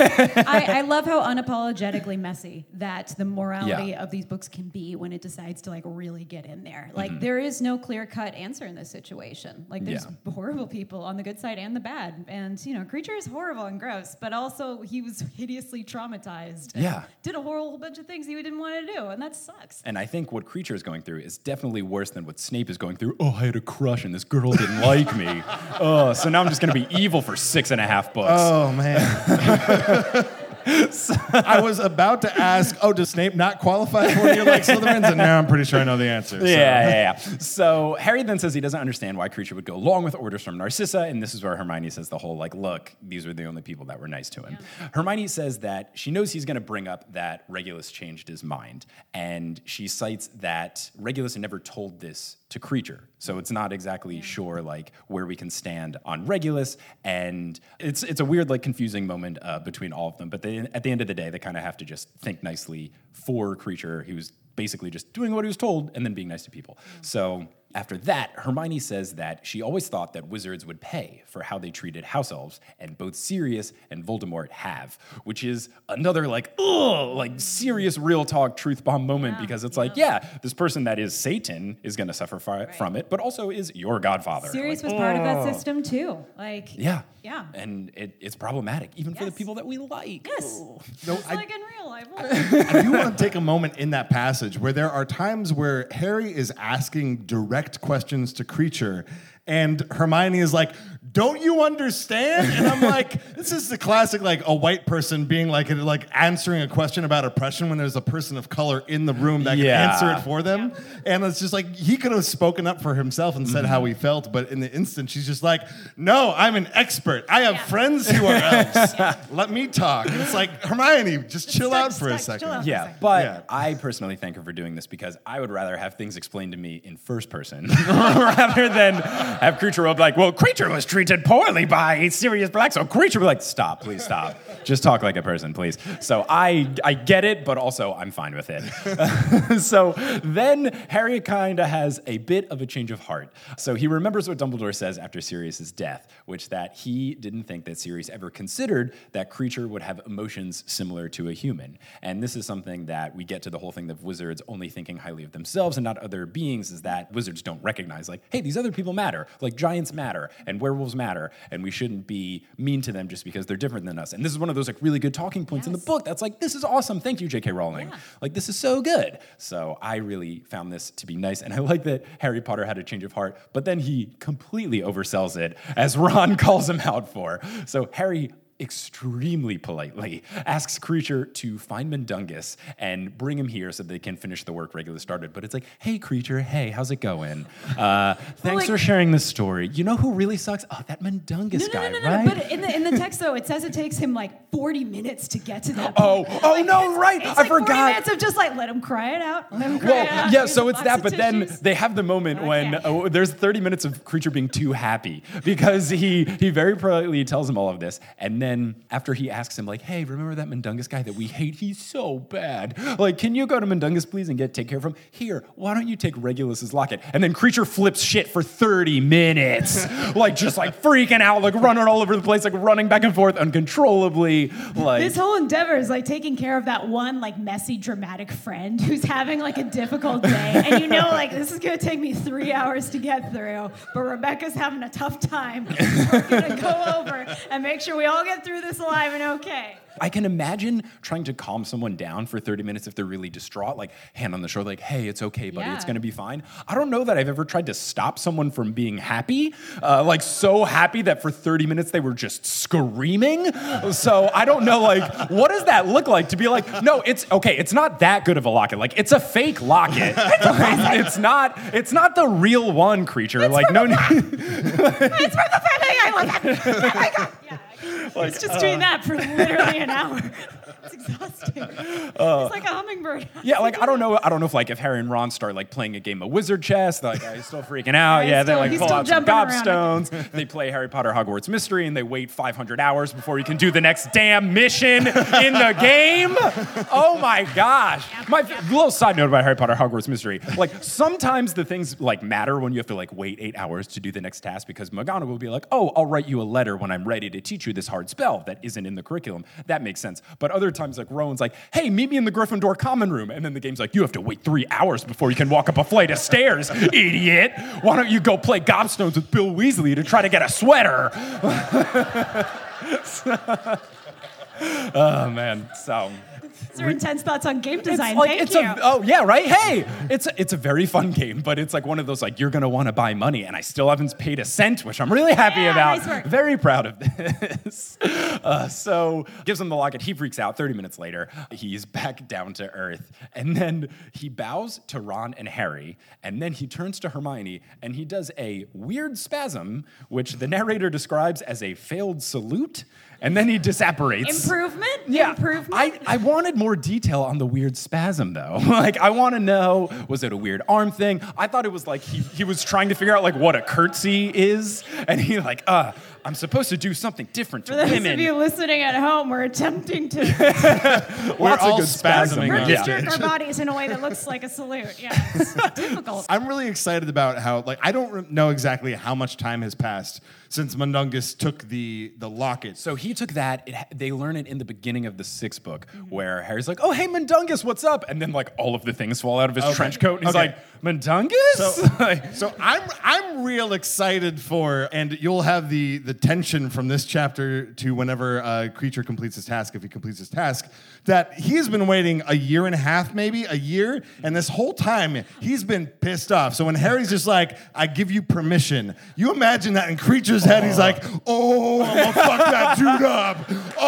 I love how unapologetically messy that the morality of these books can be when it decides to like really get in there. Like there is no clear-cut answer in this situation. Like there's horrible people on the good side and the bad. And you know, Kreacher is horrible and gross, but also he was hideously traumatized. And did a whole bunch of things he didn't want to do, and that sucks. And I think what Kreacher is going through is definitely worse than what Snape is going through. Oh, I had a crush and this girl didn't like me. Oh, so now I'm just going to be evil for 6.5 books. Oh, man. I was about to ask, does Snape not qualify for you like Slytherins? And now I'm pretty sure I know the answer. So. Yeah. So Harry then says he doesn't understand why Kreacher would go along with orders from Narcissa, and this is where Hermione says the whole, like, look, these were the only people that were nice to him. Yeah. Hermione says that she knows he's going to bring up that Regulus changed his mind, and she cites that Regulus never told this to Kreacher. So it's not exactly sure like where we can stand on Regulus, and it's a weird like confusing moment between all of them. But at the end of the day, they kind of have to just think nicely for Kreacher, who's basically just doing what he was told and then being nice to people. So after that, Hermione says that she always thought that wizards would pay for how they treated house elves, and both Sirius and Voldemort have, which is another like serious real talk truth bomb moment because it's like, this person that is Satan is going to suffer from it, but also is your godfather. Sirius was part of that system too. Like, yeah. And it's problematic, even for the people that we like. Yes. Just like in real life. I do want to take a moment in that passage where there are times where Harry is asking direct questions to Kreacher, and Hermione is like, don't you understand? And I'm like, this is the classic, like a white person being like answering a question about oppression when there's a person of color in the room that can answer it for them. And it's just like, he could have spoken up for himself and said how he felt, but in the instant, she's just like, no, I'm an expert. I have friends who are elves. Let me talk. And it's like, Hermione, just chill out for a second. But I personally thank her for doing this because I would rather have things explained to me in first person rather than have Kreacher be like, well, Kreacher was treated poorly by Sirius Black, so Kreacher be like, stop, please stop. Just talk like a person, please. So I get it, but also I'm fine with it. So then Harry kind of has a bit of a change of heart. So he remembers what Dumbledore says after Sirius's death, which that he didn't think that Sirius ever considered that Kreacher would have emotions similar to a human. And this is something that we get to the whole thing of wizards only thinking highly of themselves and not other beings, is that wizards don't recognize, like, hey, these other people matter. Like giants matter and werewolves matter, and we shouldn't be mean to them just because they're different than us. And this is one of those like really good talking points in the book that's like, this is awesome. Thank you, J.K. Rowling. Like, this is so good. So I really found this to be nice, and I like that Harry Potter had a change of heart, but then he completely oversells it, as Ron calls him out for. So Harry extremely politely asks Creature to find Mundungus and bring him here so they can finish the work Regulus started. But it's like, hey, Creature, hey, how's it going? Thanks for sharing this story. You know who really sucks? Oh, that Mundungus guy, right? But in the text, though, it says it takes him like 40 minutes to get to that point. Right. It's I like forgot. 40 minutes of just like, let him cry it out. Let him cry it out. Yeah, so it's that, but then tissues. they have the moment when there's 30 minutes of Creature being too happy because he very politely tells him all of this. And then after he asks him, like, hey, remember that Mundungus guy that we hate? He's so bad. Like, can you go to Mundungus, please, and take care of him? Here, why don't you take Regulus's locket? And then Creature flips shit for 30 minutes. Like, just like freaking out, like running all over the place, like running back and forth uncontrollably. Like, this whole endeavor is like taking care of that one like messy, dramatic friend who's having like a difficult day. And you know, like, this is going to take me 3 hours to get through, but Rebecca's having a tough time. We're going to go over and make sure we all get through this alive and okay. I can imagine trying to calm someone down for 30 minutes if they're really distraught, like hand on the shoulder, like, hey, it's okay, buddy, it's gonna be fine. I don't know that I've ever tried to stop someone from being happy, like so happy that for 30 minutes they were just screaming. So I don't know, like, what does that look like to be like, no, it's okay, it's not that good of a locket. Like, it's a fake locket. It's not the real one, Creature. It's like, no. It's from the family. I love that. Oh my God. Yeah. Like, it's just doing that for literally an hour. It's exhausting. It's like a hummingbird. Yeah, like I don't know if like if Harry and Ron start like playing a game of wizard chess, they're like, he's still freaking out. They like pull out some gobstones. They play Harry Potter Hogwarts Mystery and they wait 500 hours before he can do the next damn mission in the game. Oh my gosh. My little side note about Harry Potter Hogwarts Mystery, like sometimes the things like matter when you have to like wait 8 hours to do the next task because McGonagall will be like, oh, I'll write you a letter when I'm ready to teach you this hard spell that isn't in the curriculum. That makes sense. But other times like Rowan's like, hey, meet me in the Gryffindor common room. And then the game's like, you have to wait 3 hours before you can walk up a flight of stairs, idiot. Why don't you go play gobstones with Bill Weasley to try to get a sweater? Oh, man. So... These are intense thoughts on game design. Like, Thank you. Oh, yeah, right? Hey, it's a very fun game, but it's like one of those, like, you're going to want to buy money, and I still haven't paid a cent, which I'm really happy about. Nice work. Very proud of this. So gives him the locket. He freaks out. 30 minutes later, he's back down to earth, and then he bows to Ron and Harry, and then he turns to Hermione, and he does a weird spasm, which the narrator describes as a failed salute, and then he disapparates. Improvement? Yeah. Improvement? I wanted more detail on the weird spasm, though. Like, I want to know, was it a weird arm thing? I thought it was like he was trying to figure out, like, what a curtsy is. And he, like, I'm supposed to do something different to For those women. of you listening at home, we're attempting to We're all spasming. jerk our bodies in a way that looks like a salute. Yeah, it's difficult. I'm really excited about how, like, I don't know exactly how much time has passed since Mundungus took the locket. So he took that. They learn it in the beginning of the 6th book, where Harry's like, "Oh, hey, Mundungus, what's up?" And then like all of the things fall out of his trench coat, and he's like, "Mundungus." So I'm real excited for, and you'll have the tension from this chapter to whenever Creature completes his task, if he completes his task, that he's been waiting a year and a half, maybe a year, and this whole time he's been pissed off. So when Harry's just like, "I give you permission," you imagine that in Creature's head, he's like, "Oh, I'm gonna fuck that dude up."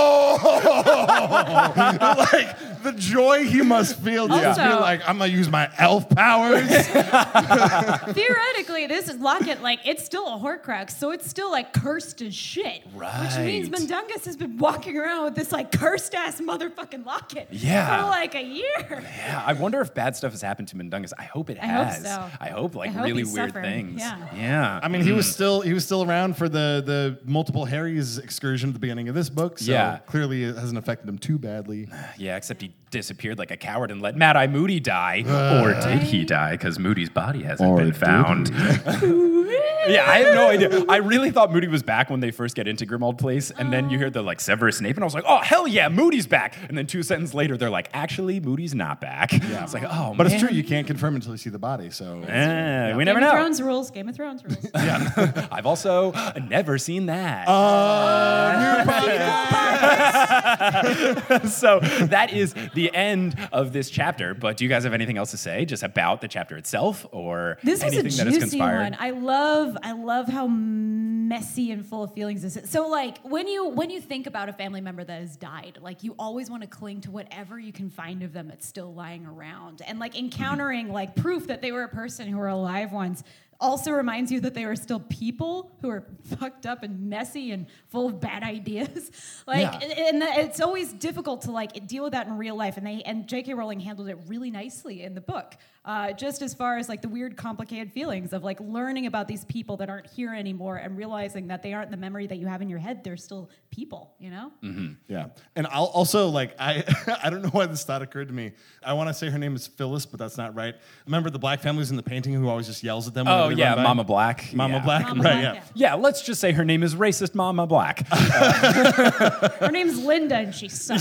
Oh, like the joy he must feel to just be like, "I'm gonna use my elf powers." Theoretically, this is locket, like, it's still a Horcrux, so it's still like cursed as shit. Right. Which means Mundungus has been walking around with this like cursed ass motherfucking locket Yeah. for like a year. Yeah, I wonder if bad stuff has happened to Mundungus. I hope it I hope has. so. I hope like I hope really he's weird suffering. things. Yeah. I mean, he was still around for the multiple Harry's excursion at the beginning of this book. So Yeah. clearly it hasn't affected him too badly. Yeah, except he disappeared like a coward and let Mad Eye Moody die. Or did he die? Because Moody's body hasn't been found. Yeah, I have no idea. I really thought Moody was back when they first get into Grimmauld Place, and then you hear the like Severus Snape, and I was like, oh, hell yeah, Moody's back. And then 2 sentences later, they're like, actually, Moody's not back. Yeah. It's like, oh, But man. it's true, you can't confirm until you see the body. So We never know. Game of Thrones rules. I've also never seen that. So that is the end of this chapter. But do you guys have anything else to say just about the chapter itself, or This was a anything that has juicy conspired? one. I love how messy and full of feelings is it? So like when you think about a family member that has died, like you always want to cling to whatever you can find of them that's still lying around. And like encountering like proof that they were a person who were alive once also reminds you that they were still people who are fucked up and messy and full of bad ideas. And it's always difficult to like deal with that in real life. And J.K. Rowling handled it really nicely in the book. Just as far as like the weird, complicated feelings of like learning about these people that aren't here anymore and realizing that they aren't the memory that you have in your head. They're still people, you know? Mm-hmm. Yeah. And I'll also like, I don't know why this thought occurred to me. I want to say her name is Phyllis, but that's not right. Remember the black families in the painting who always just yells at them? Oh, yeah, Mama Black. Mama Black, Mama right, Black, yeah. Yeah, let's just say her name is racist Mama Black. Her name's Linda and she sucks.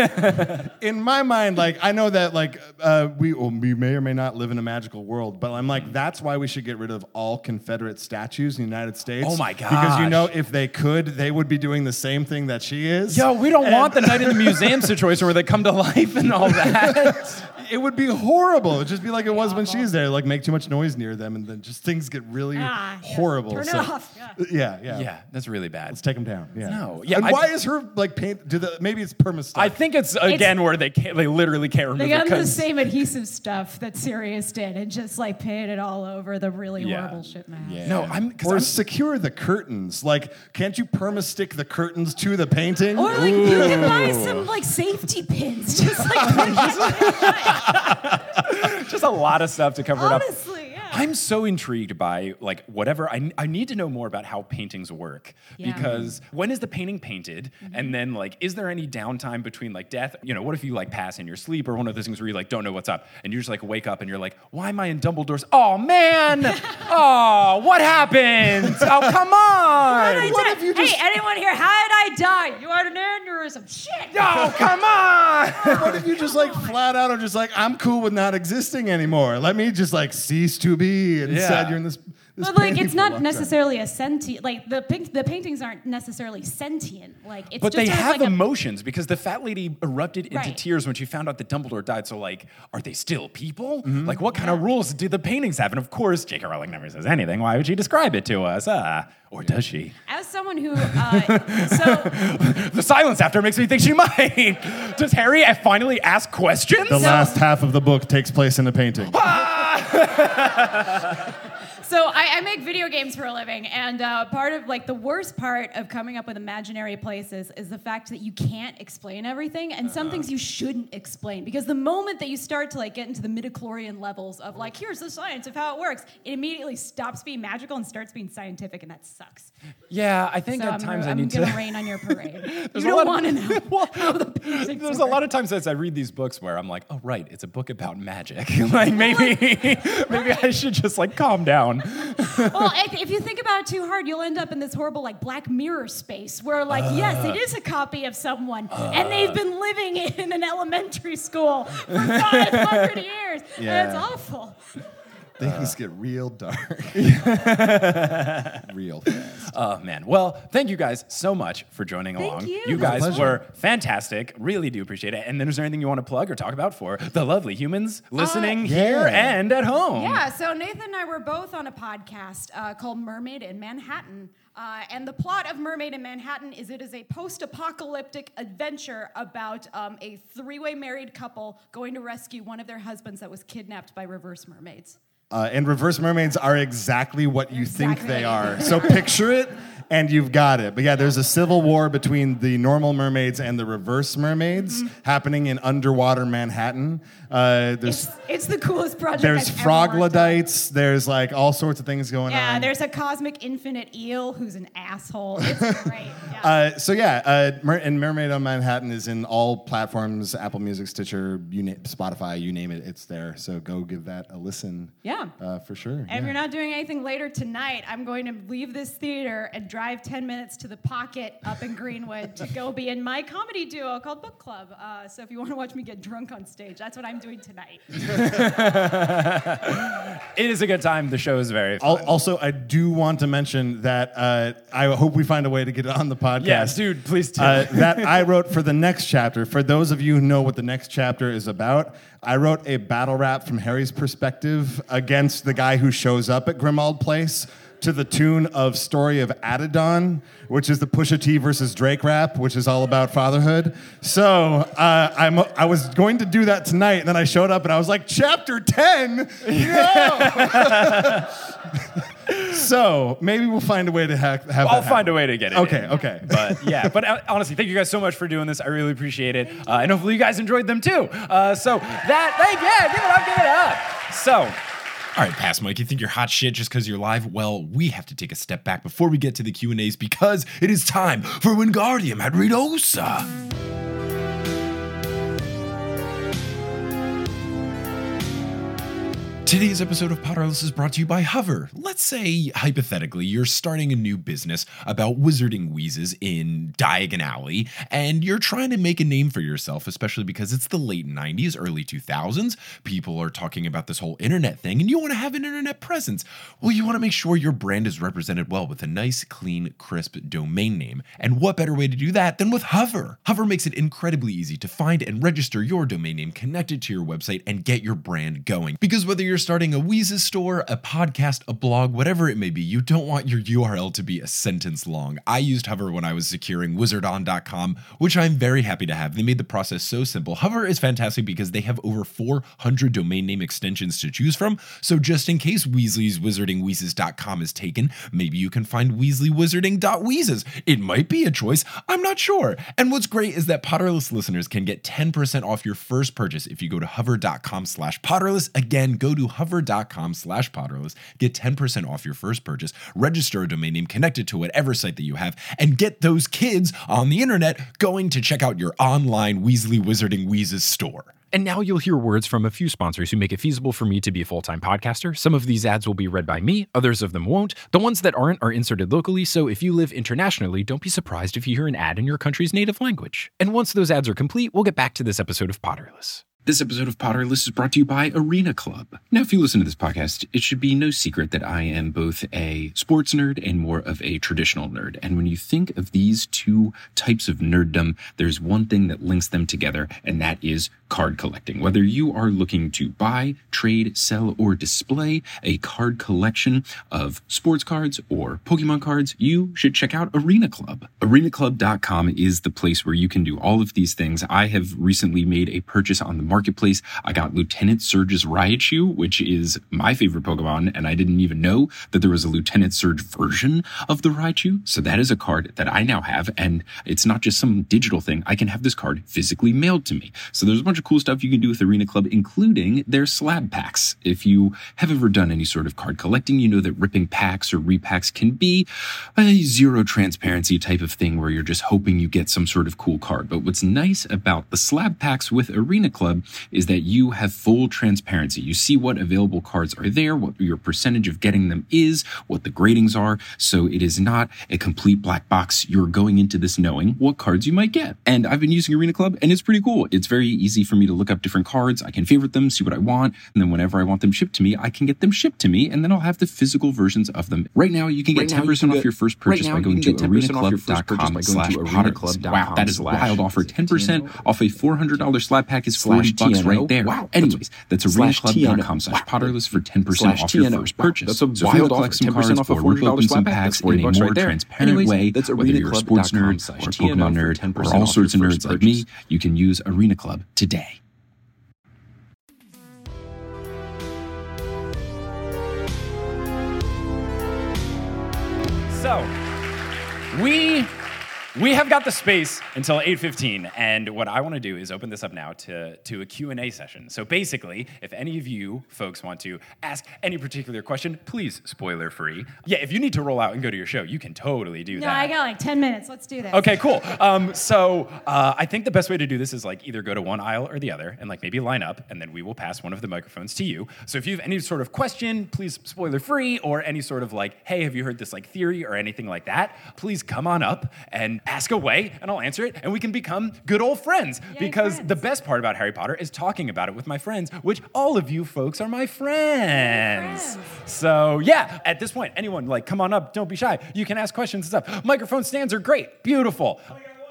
In my mind, like, I know that like we may or may not live in a magical world, but I'm like, that's why we should get rid of all Confederate statues in the United States. Oh my gosh. Because you know, if they could, they would be doing the same thing that she is. Yo, we don't want the Night in the Museum situation where they come to life and all that. It would be horrible. It would just be like it was when she's there, like make too much noise near them, and then just things get really horrible. Turn it off. Yeah. Yeah, that's really bad. Let's take them down. Yeah. No. Yeah, And why is her like paint? Maybe it's perma stuff. I think it's again where they literally can't remove They it. got the same adhesive stuff that Sirius did and just like painted all over the really horrible shit in the house. Yeah. No, Or secure the curtains. Like, can't you perma stick the curtains to the painting? Or like you can buy some like safety pins, just like just a lot of stuff to cover it up. honestly, yeah. I'm so intrigued by like whatever. I need to know more about how paintings work because when is the painting painted, and then like is there any downtime between like death? You know, what if you like pass in your sleep or one of those things where you like don't know what's up and you just like wake up and you're like, why am I in Dumbledore's? Oh man, oh what happened? Oh come on! What if you just... Hey, anyone here? How did I die? You had an aneurysm. Shit. Oh come on! What if you just like flat out are just like, I'm cool with not existing anymore. Let me just like cease to be. And instead you're in this But like, it's not necessarily a sentient. Like the paintings aren't necessarily sentient. Like it's. But just they sort of have like emotions because the fat lady erupted into Right. tears when she found out that Dumbledore died. So like, are they still people? Like, what kind of rules do the paintings have? And of course, J.K. Rowling never says anything. Why would she describe it to us? Or does she? As someone who, The silence after makes me think she might. Does Harry finally ask questions? The last half of the book takes place in a painting. So I make video games for a living, and part of like the worst part of coming up with imaginary places is the fact that you can't explain everything, and some things you shouldn't explain, because the moment that you start to like get into the midichlorian levels of like, here's the science of how it works, it immediately stops being magical and starts being scientific, and that sucks. Yeah, I think So at times I I'm need gonna to rain on your parade. There's You a lot don't want to of- know how the paintings There's work. a lot of times as I read these books where I'm like, oh right, it's a book about magic. Like maybe I should just like calm down. Well, if you think about it too hard, you'll end up in this horrible like Black Mirror space where like, yes, it is a copy of someone, and they've been living in an elementary school for 500 years, and it's awful. Things get real dark. Real fast. Oh, man. Well, thank you guys so much for joining along. you. You My guys pleasure. were fantastic. Really do appreciate it. And then is there anything you want to plug or talk about for the lovely humans listening here and at home? Yeah, so Nathan and I were both on a podcast called Mermaid in Manhattan. And the plot of Mermaid in Manhattan is it is a post-apocalyptic adventure about a three-way married couple going to rescue one of their husbands that was kidnapped by reverse mermaids. And reverse mermaids are exactly what you think Exactly. they are. So picture it, and you've got it. But yeah, there's a civil war between the normal mermaids and the reverse mermaids happening in underwater Manhattan. It's the coolest project There's I've ever worked on. troglodytes. There's like all sorts of things going Yeah, on. there's a cosmic infinite eel who's an asshole. It's great. Yeah. And Mermaid on Manhattan is in all platforms: Apple Music, Stitcher, Spotify, you name it, it's there. So go give that a listen. Yeah. For sure. And if you're not doing anything later tonight, I'm going to leave this theater and drive 10 minutes to the Pocket up in Greenwood to go be in my comedy duo called Book Club. So if you want to watch me get drunk on stage, that's what I'm doing tonight. It is a good time. The show is very fun. Also, I do want to mention that I hope we find a way to get it on the podcast. Yes, dude, please do. That I wrote for the next chapter. For those of you who know what the next chapter is about, I wrote a battle rap from Harry's perspective against the guy who shows up at Grimmauld Place to the tune of Story of Adidon, which is the Pusha T versus Drake rap, which is all about fatherhood. So I was going to do that tonight, and then I showed up and I was like, chapter 10? No! So maybe we'll find a way to have that I'll happen. find a way to get it. Okay. But yeah, honestly, thank you guys so much for doing this. I really appreciate it. And hopefully you guys enjoyed them too. Give it up. So, All right, Pass Mike, you think you're hot shit just because you're live? Well, we have to take a step back before we get to the Q&As because it is time for Wingardium Adridosa. Today's episode of Potterless is brought to you by Hover. Let's say, hypothetically, you're starting a new business about wizarding wheezes in Diagon Alley, and you're trying to make a name for yourself, especially because it's the late 90s, early 2000s. People are talking about this whole internet thing, and you want to have an internet presence. Well, you want to make sure your brand is represented well with a nice, clean, crisp domain name. And what better way to do that than with Hover? Hover makes it incredibly easy to find and register your domain name connected to your website and get your brand going. Because whether you're starting a Wheezes store, a podcast, a blog, whatever it may be, you don't want your URL to be a sentence long. I used Hover when I was securing wizardon.com, which I'm very happy to have. They made the process so simple. Hover is fantastic because they have over 400 domain name extensions to choose from, so just in case Weasley's wizardingwheezes.com is taken, maybe you can find weasleywizarding.wheezes. It might be a choice, I'm not sure. And what's great is that Potterless listeners can get 10% off your first purchase if you go to hover.com/Potterless. Again, go to hover.com/Potterless, get 10% off your first purchase, register a domain name connected to whatever site that you have, and get those kids on the internet going to check out your online Weasley Wizarding Wheezes store. And now you'll hear words from a few sponsors who make it feasible for me to be a full-time podcaster. Some of these ads will be read by me, others of them won't. The ones that aren't are inserted locally, so if you live internationally, don't be surprised if you hear an ad in your country's native language. And once those ads are complete, we'll get back to this episode of Potterless. This episode of Potterless is brought to you by Arena Club. Now, if you listen to this podcast, it should be no secret that I am both a sports nerd and more of a traditional nerd. And when you think of these two types of nerddom, there's one thing that links them together, and that is card collecting. Whether you are looking to buy, trade, sell, or display a card collection of sports cards or Pokemon cards, you should check out Arena Club. ArenaClub.com is the place where you can do all of these things. I have recently made a purchase on the marketplace. I got Lieutenant Surge's Raichu, which is my favorite Pokemon, and I didn't even know that there was a Lieutenant Surge version of the Raichu. So that is a card that I now have, and it's not just some digital thing. I can have this card physically mailed to me. So there's a bunch of cool stuff you can do with Arena Club, including their slab packs. If you have ever done any sort of card collecting, you know that ripping packs or repacks can be a zero transparency type of thing where you're just hoping you get some sort of cool card. But what's nice about the slab packs with Arena Club is that you have full transparency. You see what available cards are there, what your percentage of getting them is, what the gradings are. So it is not a complete black box. You're going into this knowing what cards you might get. And I've been using Arena Club, and it's pretty cool. It's very easy for me to look up different cards. I can favorite them, see what I want, and then whenever I want them shipped to me, I can get them shipped to me, and then I'll have the physical versions of them. Right now, you can get 10% off your first purchase by going to arenaclub.com/Potterless. Wow, that is a wild offer. 10% off a $400 slab pack is $40 right there. Wow. Anyways, that's arenaclub.com/Potterless for 10% off your first purchase. That's a wild offer. 10% off a $40 slab pack. That's $40 right there. Transparent way. That's whether you're a sports nerd or a Pokemon nerd or all sorts of nerds like me, you can use Arena Club today. So, we have got the space until 8:15, and what I want to do is open this up now to a Q&A session. So basically, if any of you folks want to ask any particular question, please, spoiler free. Yeah, if you need to roll out and go to your show, you can totally do that. No, I got like 10 minutes. Let's do this. Okay, cool. So I think the best way to do this is like either go to one aisle or the other and like maybe line up, and then we will pass one of the microphones to you. So if you have any sort of question, please spoiler free, or any sort of like, hey, have you heard this like theory or anything like that, please come on up and ask away and I'll answer it, and we can become good old friends. Yay, because friends. The best part about Harry Potter is talking about it with my friends, which all of you folks are my friends. So yeah, at this point, anyone like come on up, don't be shy. You can ask questions and stuff. Microphone stands are great, beautiful.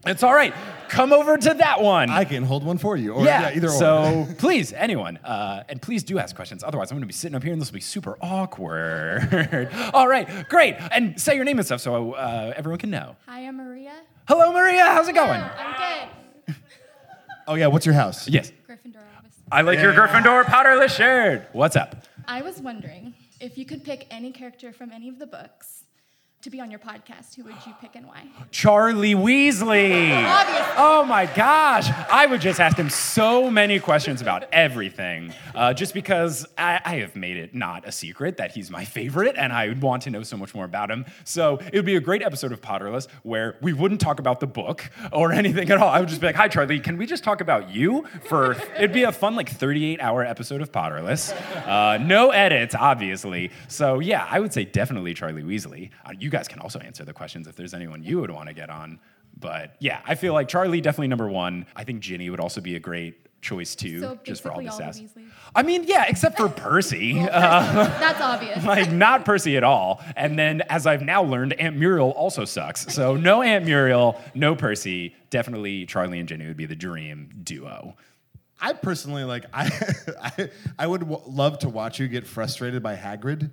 It's all right. Come over to that one. I can hold one for you. Or, yeah, either or. So please, anyone, and please do ask questions. Otherwise, I'm going to be sitting up here and this will be super awkward. All right, great. And say your name and stuff so everyone can know. Hi, I'm Maria. Hello, Maria. How's it going? I'm good. Oh, yeah, what's your house? Yes. Gryffindor, obviously. I like your Gryffindor Potterless shirt. What's up? I was wondering if you could pick any character from any of the books to be on your podcast, who would you pick and why? Charlie Weasley. Obviously. Oh my gosh. I would just ask him so many questions about everything, just because I have made it not a secret that he's my favorite and I would want to know so much more about him. So it would be a great episode of Potterless where we wouldn't talk about the book or anything at all. I would just be like, hi, Charlie, can we just talk about you? It'd be a fun 38-hour episode of Potterless. No edits, obviously. So yeah, I would say definitely Charlie Weasley. You guys can also answer the questions if there's anyone you would want to get on. But yeah, I feel like Charlie definitely number one. I think Ginny would also be a great choice too, so just for all the sass. Weasleys. I mean, yeah, except for Percy. That's obvious. Not Percy at all. And then, as I've now learned, Aunt Muriel also sucks. So no Aunt Muriel, no Percy. Definitely Charlie and Ginny would be the dream duo. I personally I would love to watch you get frustrated by Hagrid.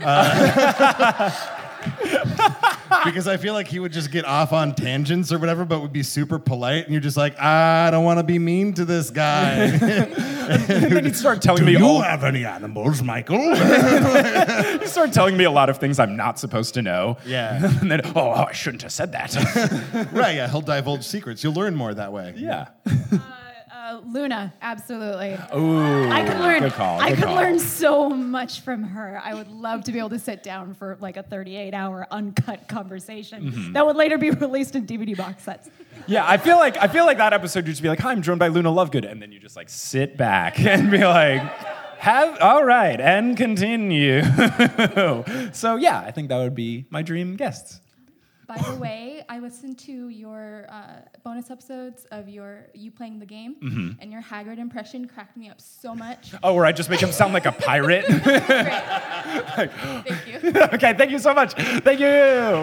Because I feel like he would just get off on tangents or whatever, but would be super polite, and you're just like, I don't want to be mean to this guy. And then he'd start telling me, Do you have any animals, Michael? He'd start telling me a lot of things I'm not supposed to know. Yeah. And then, I shouldn't have said that. Right, yeah, he'll divulge secrets. You'll learn more that way. Yeah. Luna, absolutely. Ooh, I could learn. Good call. I could learn so much from her. I would love to be able to sit down for a 38-hour uncut conversation that would later be released in DVD box sets. Yeah, I feel like that episode you'd just be like, "Hi, I'm joined by Luna Lovegood," and then you just sit back and be like, all right, and continue. So yeah, I think that would be my dream guests. By the way, I listened to your bonus episodes of you playing the game, and your Hagrid impression cracked me up so much. Oh, where I just make him sound like a pirate? Great. Thank you. Okay, thank you so much. Thank you.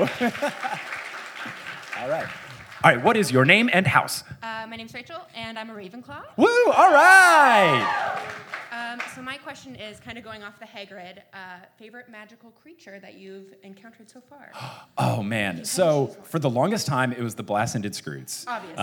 All right, what is your name and house? My name's Rachel, and I'm a Ravenclaw. Woo, all right. So my question is kind of going off the Hagrid, favorite magical creature that you've encountered so far? Oh, man. So for the longest time, it was the Blasted Scroots. Obviously.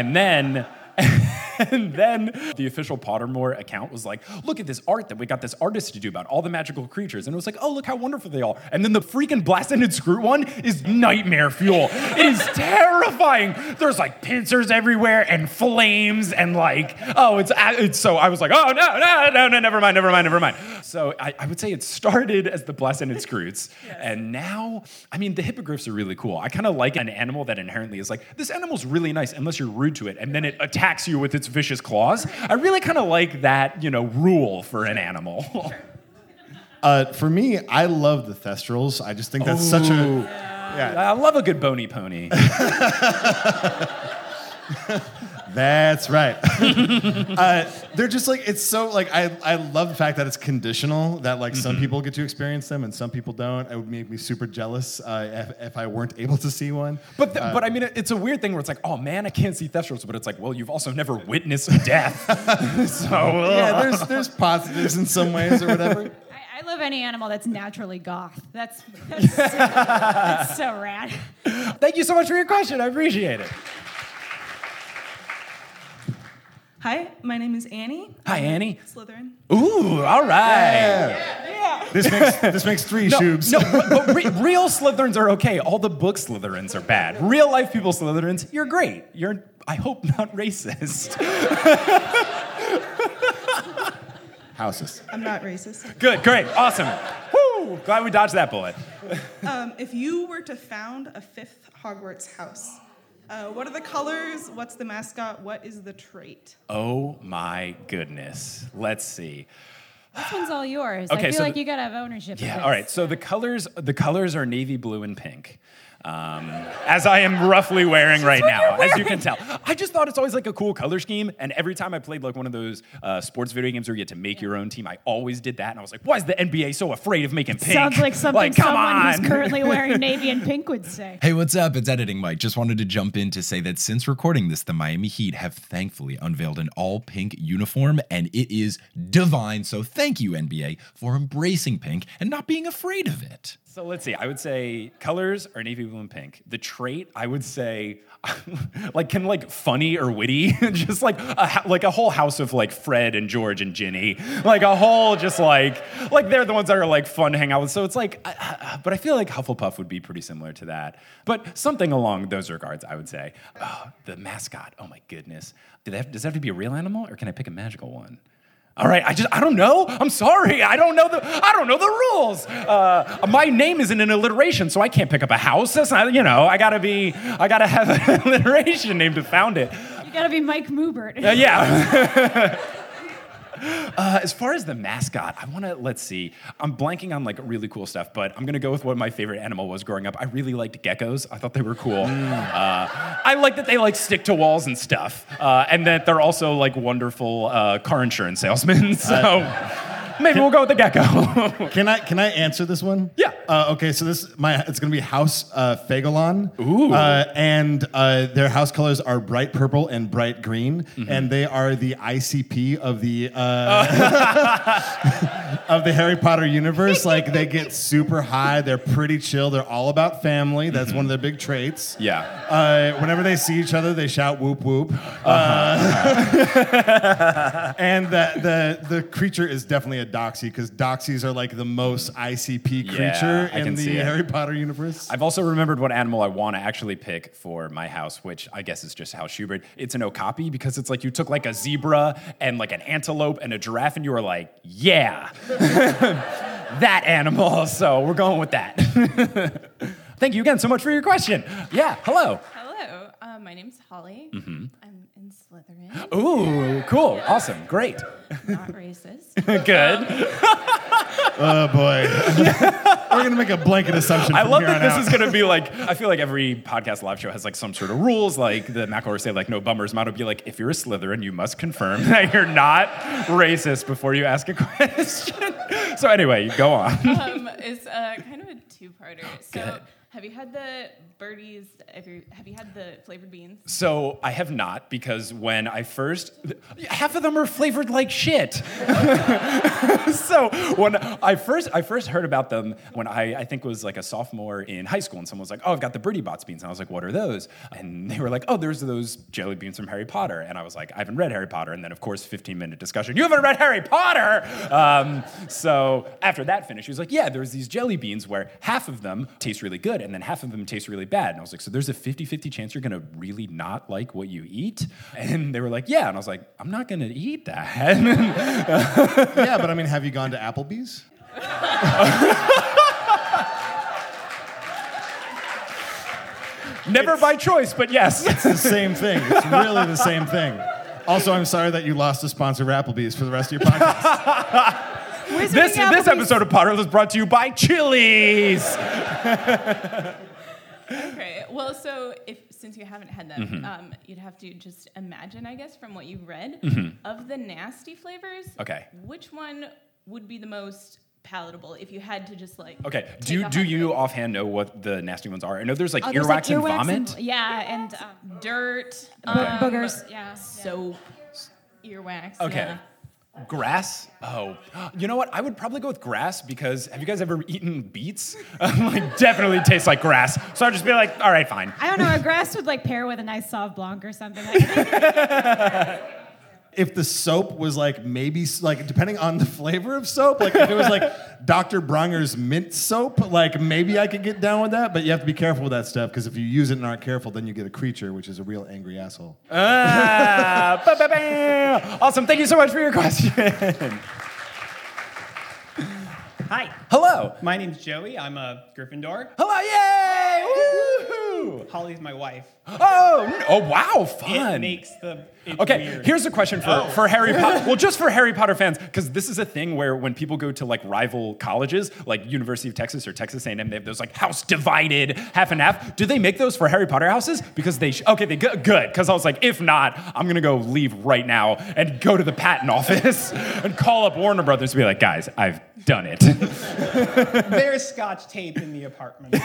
And then the official Pottermore account was like, look at this art that we got this artist to do about all the magical creatures. And it was like, oh, look how wonderful they are. And then the freaking Blasted Scroot one is nightmare fuel. It is terrifying. There's pincers everywhere and flames and it's so, I was like, oh, no, never mind. So I would say it started as the Blasted Scroots. Yes. And now, the hippogriffs are really cool. I kind of like an animal that inherently is this animal's really nice unless you're rude to it. And then it attacks you with its vicious claws. I really kind of like that, rule for an animal. For me, I love the Thestrals. I just think that's such a... Yeah. I love a good bony pony. That's right. They're just it's so I love the fact that it's conditional, that some people get to experience them and some people don't. It would make me super jealous if I weren't able to see one. But it's a weird thing where it's oh man, I can't see Thestrals, but it's well, you've also never witnessed death. So yeah, there's positives in some ways or whatever. I love any animal that's naturally goth. That's so rad. Thank you so much for your question. I appreciate it. Hi, my name is Annie. Hi, Annie. Slytherin. Ooh, all right. Yeah. This makes three Shoobs. No, but real Slytherins are okay. All the book Slytherins are bad. Real life people Slytherins, you're great. You're, I hope, not racist. Houses. I'm not racist. Good, great, awesome. Woo! Glad we dodged that bullet. If you were to found a fifth Hogwarts house, what are the colors? What's the mascot? What is the trait? Oh my goodness. Let's see. This one's all yours. Okay, I feel like you gotta have ownership. Yeah. of this. All right. So the colors are navy blue and pink. as I am roughly wearing right now, as you can tell. I just thought it's always like a cool color scheme, and every time I played like one of those sports video games where you get to make your own team, I always did that, and I was like, why is the NBA so afraid of making pink? Sounds like something come someone on. who's currently wearing navy and pink would say. Hey, what's up? It's Editing Mike. Just wanted to jump in to say that since recording this, the Miami Heat have thankfully unveiled an all-pink uniform, and it is divine. So thank you, NBA, for embracing pink and not being afraid of it. So let's see. I would say colors are navy blue and pink. The trait, I would say, like funny or witty, just like a whole house of like Fred and George and Ginny, like a whole just like they're the ones that are like fun to hang out with. So it's like, but I feel like Hufflepuff would be pretty similar to that. But something along those regards, I would say. Oh, the mascot. Oh my goodness. Does that have to be a real animal, or can I pick a magical one? All right, I don't know. I'm sorry. I don't know the rules. My name isn't an alliteration, so I can't pick up a house. That's not, I gotta have an alliteration name to found it. You gotta be Mike Moobert. Yeah. As far as the mascot, let's see. I'm blanking on like really cool stuff, but I'm gonna go with what my favorite animal was growing up. I really liked geckos. I thought they were cool. I like that they like stick to walls and stuff, and that they're also like wonderful car insurance salesmen. So maybe we'll go with the gecko. Can I answer this one? Yeah. Okay, so it's gonna be House Fagolon. Ooh. And their house colors are bright purple and bright green, and they are the ICP of the of the Harry Potter universe. Like they get super high. They're pretty chill. They're all about family. That's one of their big traits. Yeah. Whenever they see each other, they shout whoop whoop. And the creature is definitely a Doxy, because Doxies are like the most ICP creature in the Harry Potter universe. I've also remembered what animal I want to actually pick for my house, which I guess is just House Schubert. It's an okapi, because it's like you took like a zebra and like an antelope and a giraffe, and you were like, yeah, that animal. So we're going with that. Thank you again so much for your question. Yeah, hello. Hello, my name's Holly. I'm in Slytherin. Ooh, cool, awesome, great. Not racist. Good. Oh boy. We're gonna make a blanket assumption. I love here that on this out. is gonna be like, I feel like every podcast live show has like some sort of rules, like the McElroy say like no bummers. Mine would be like, if you're a Slytherin, you must confirm that you're not racist before you ask a question. So anyway, go on. It's kind of a two-parter. So Good. have you had the birdies, have you had the flavored beans? So I have not, because when I first, half of them are flavored like shit. So when I first heard about them when I think was like a sophomore in high school, and someone was like, oh, I've got the Birdie Bots beans. And I was like, what are those? And they were like, oh, there's those jelly beans from Harry Potter. And I was like, I haven't read Harry Potter. And then of course, 15-minute discussion. You haven't read Harry Potter? So after that finished, he was like, yeah, there's these jelly beans where half of them taste really good and then half of them taste really bad. And I was like, so there's a 50-50 chance you're gonna really not like what you eat? And they were like, yeah. And I was like, I'm not gonna eat that. Yeah, but I mean, have you gone to Applebee's? Never by choice, but yes. It's the same thing. It's really the same thing. Also, I'm sorry that you lost a sponsor for Applebee's for the rest of your podcast. This episode of Potterless is brought to you by Chili's. Okay, well, so since you haven't had them, you'd have to just imagine, I guess, from what you've read, of the nasty flavors, Okay. which one would be the most palatable if you had to just like... Okay, take do a you hundred? offhand know what the nasty ones are? I know there's like There's, earwax and earwax vomit. yeah, and Dirt, boogers. yeah, soap, earwax. Okay. Yeah. Grass? Oh, you know what? I would probably go with grass, because have you guys ever eaten beets? Like, definitely tastes like grass. So I'd just be like, all right, fine. I don't know, a grass would like pair with a nice Sauv Blanc or something. If the soap was like maybe like depending on the flavor of soap, like if it was like Dr. Bronger's mint soap, like maybe I could get down with that. But you have to be careful with that stuff, because if you use it and aren't careful, then you get a creature, which is a real angry asshole. Awesome. Thank you so much for your question. Hi. Hello. My name's Joey. I'm a Gryffindor. Hello. Yay! Ooh. Holly's my wife. Oh, wow, fun. It makes it okay, weird. here's a question for Harry Potter. Well, just for Harry Potter fans, because this is a thing where when people go to like rival colleges, like University of Texas or Texas A&M, they have those like house divided half and half. Do they make those for Harry Potter houses? Because they good. Because I was like, if not, I'm gonna go leave right now and go to the patent office and call up Warner Brothers and be like, guys, I've done it. There's Scotch tape in the apartment.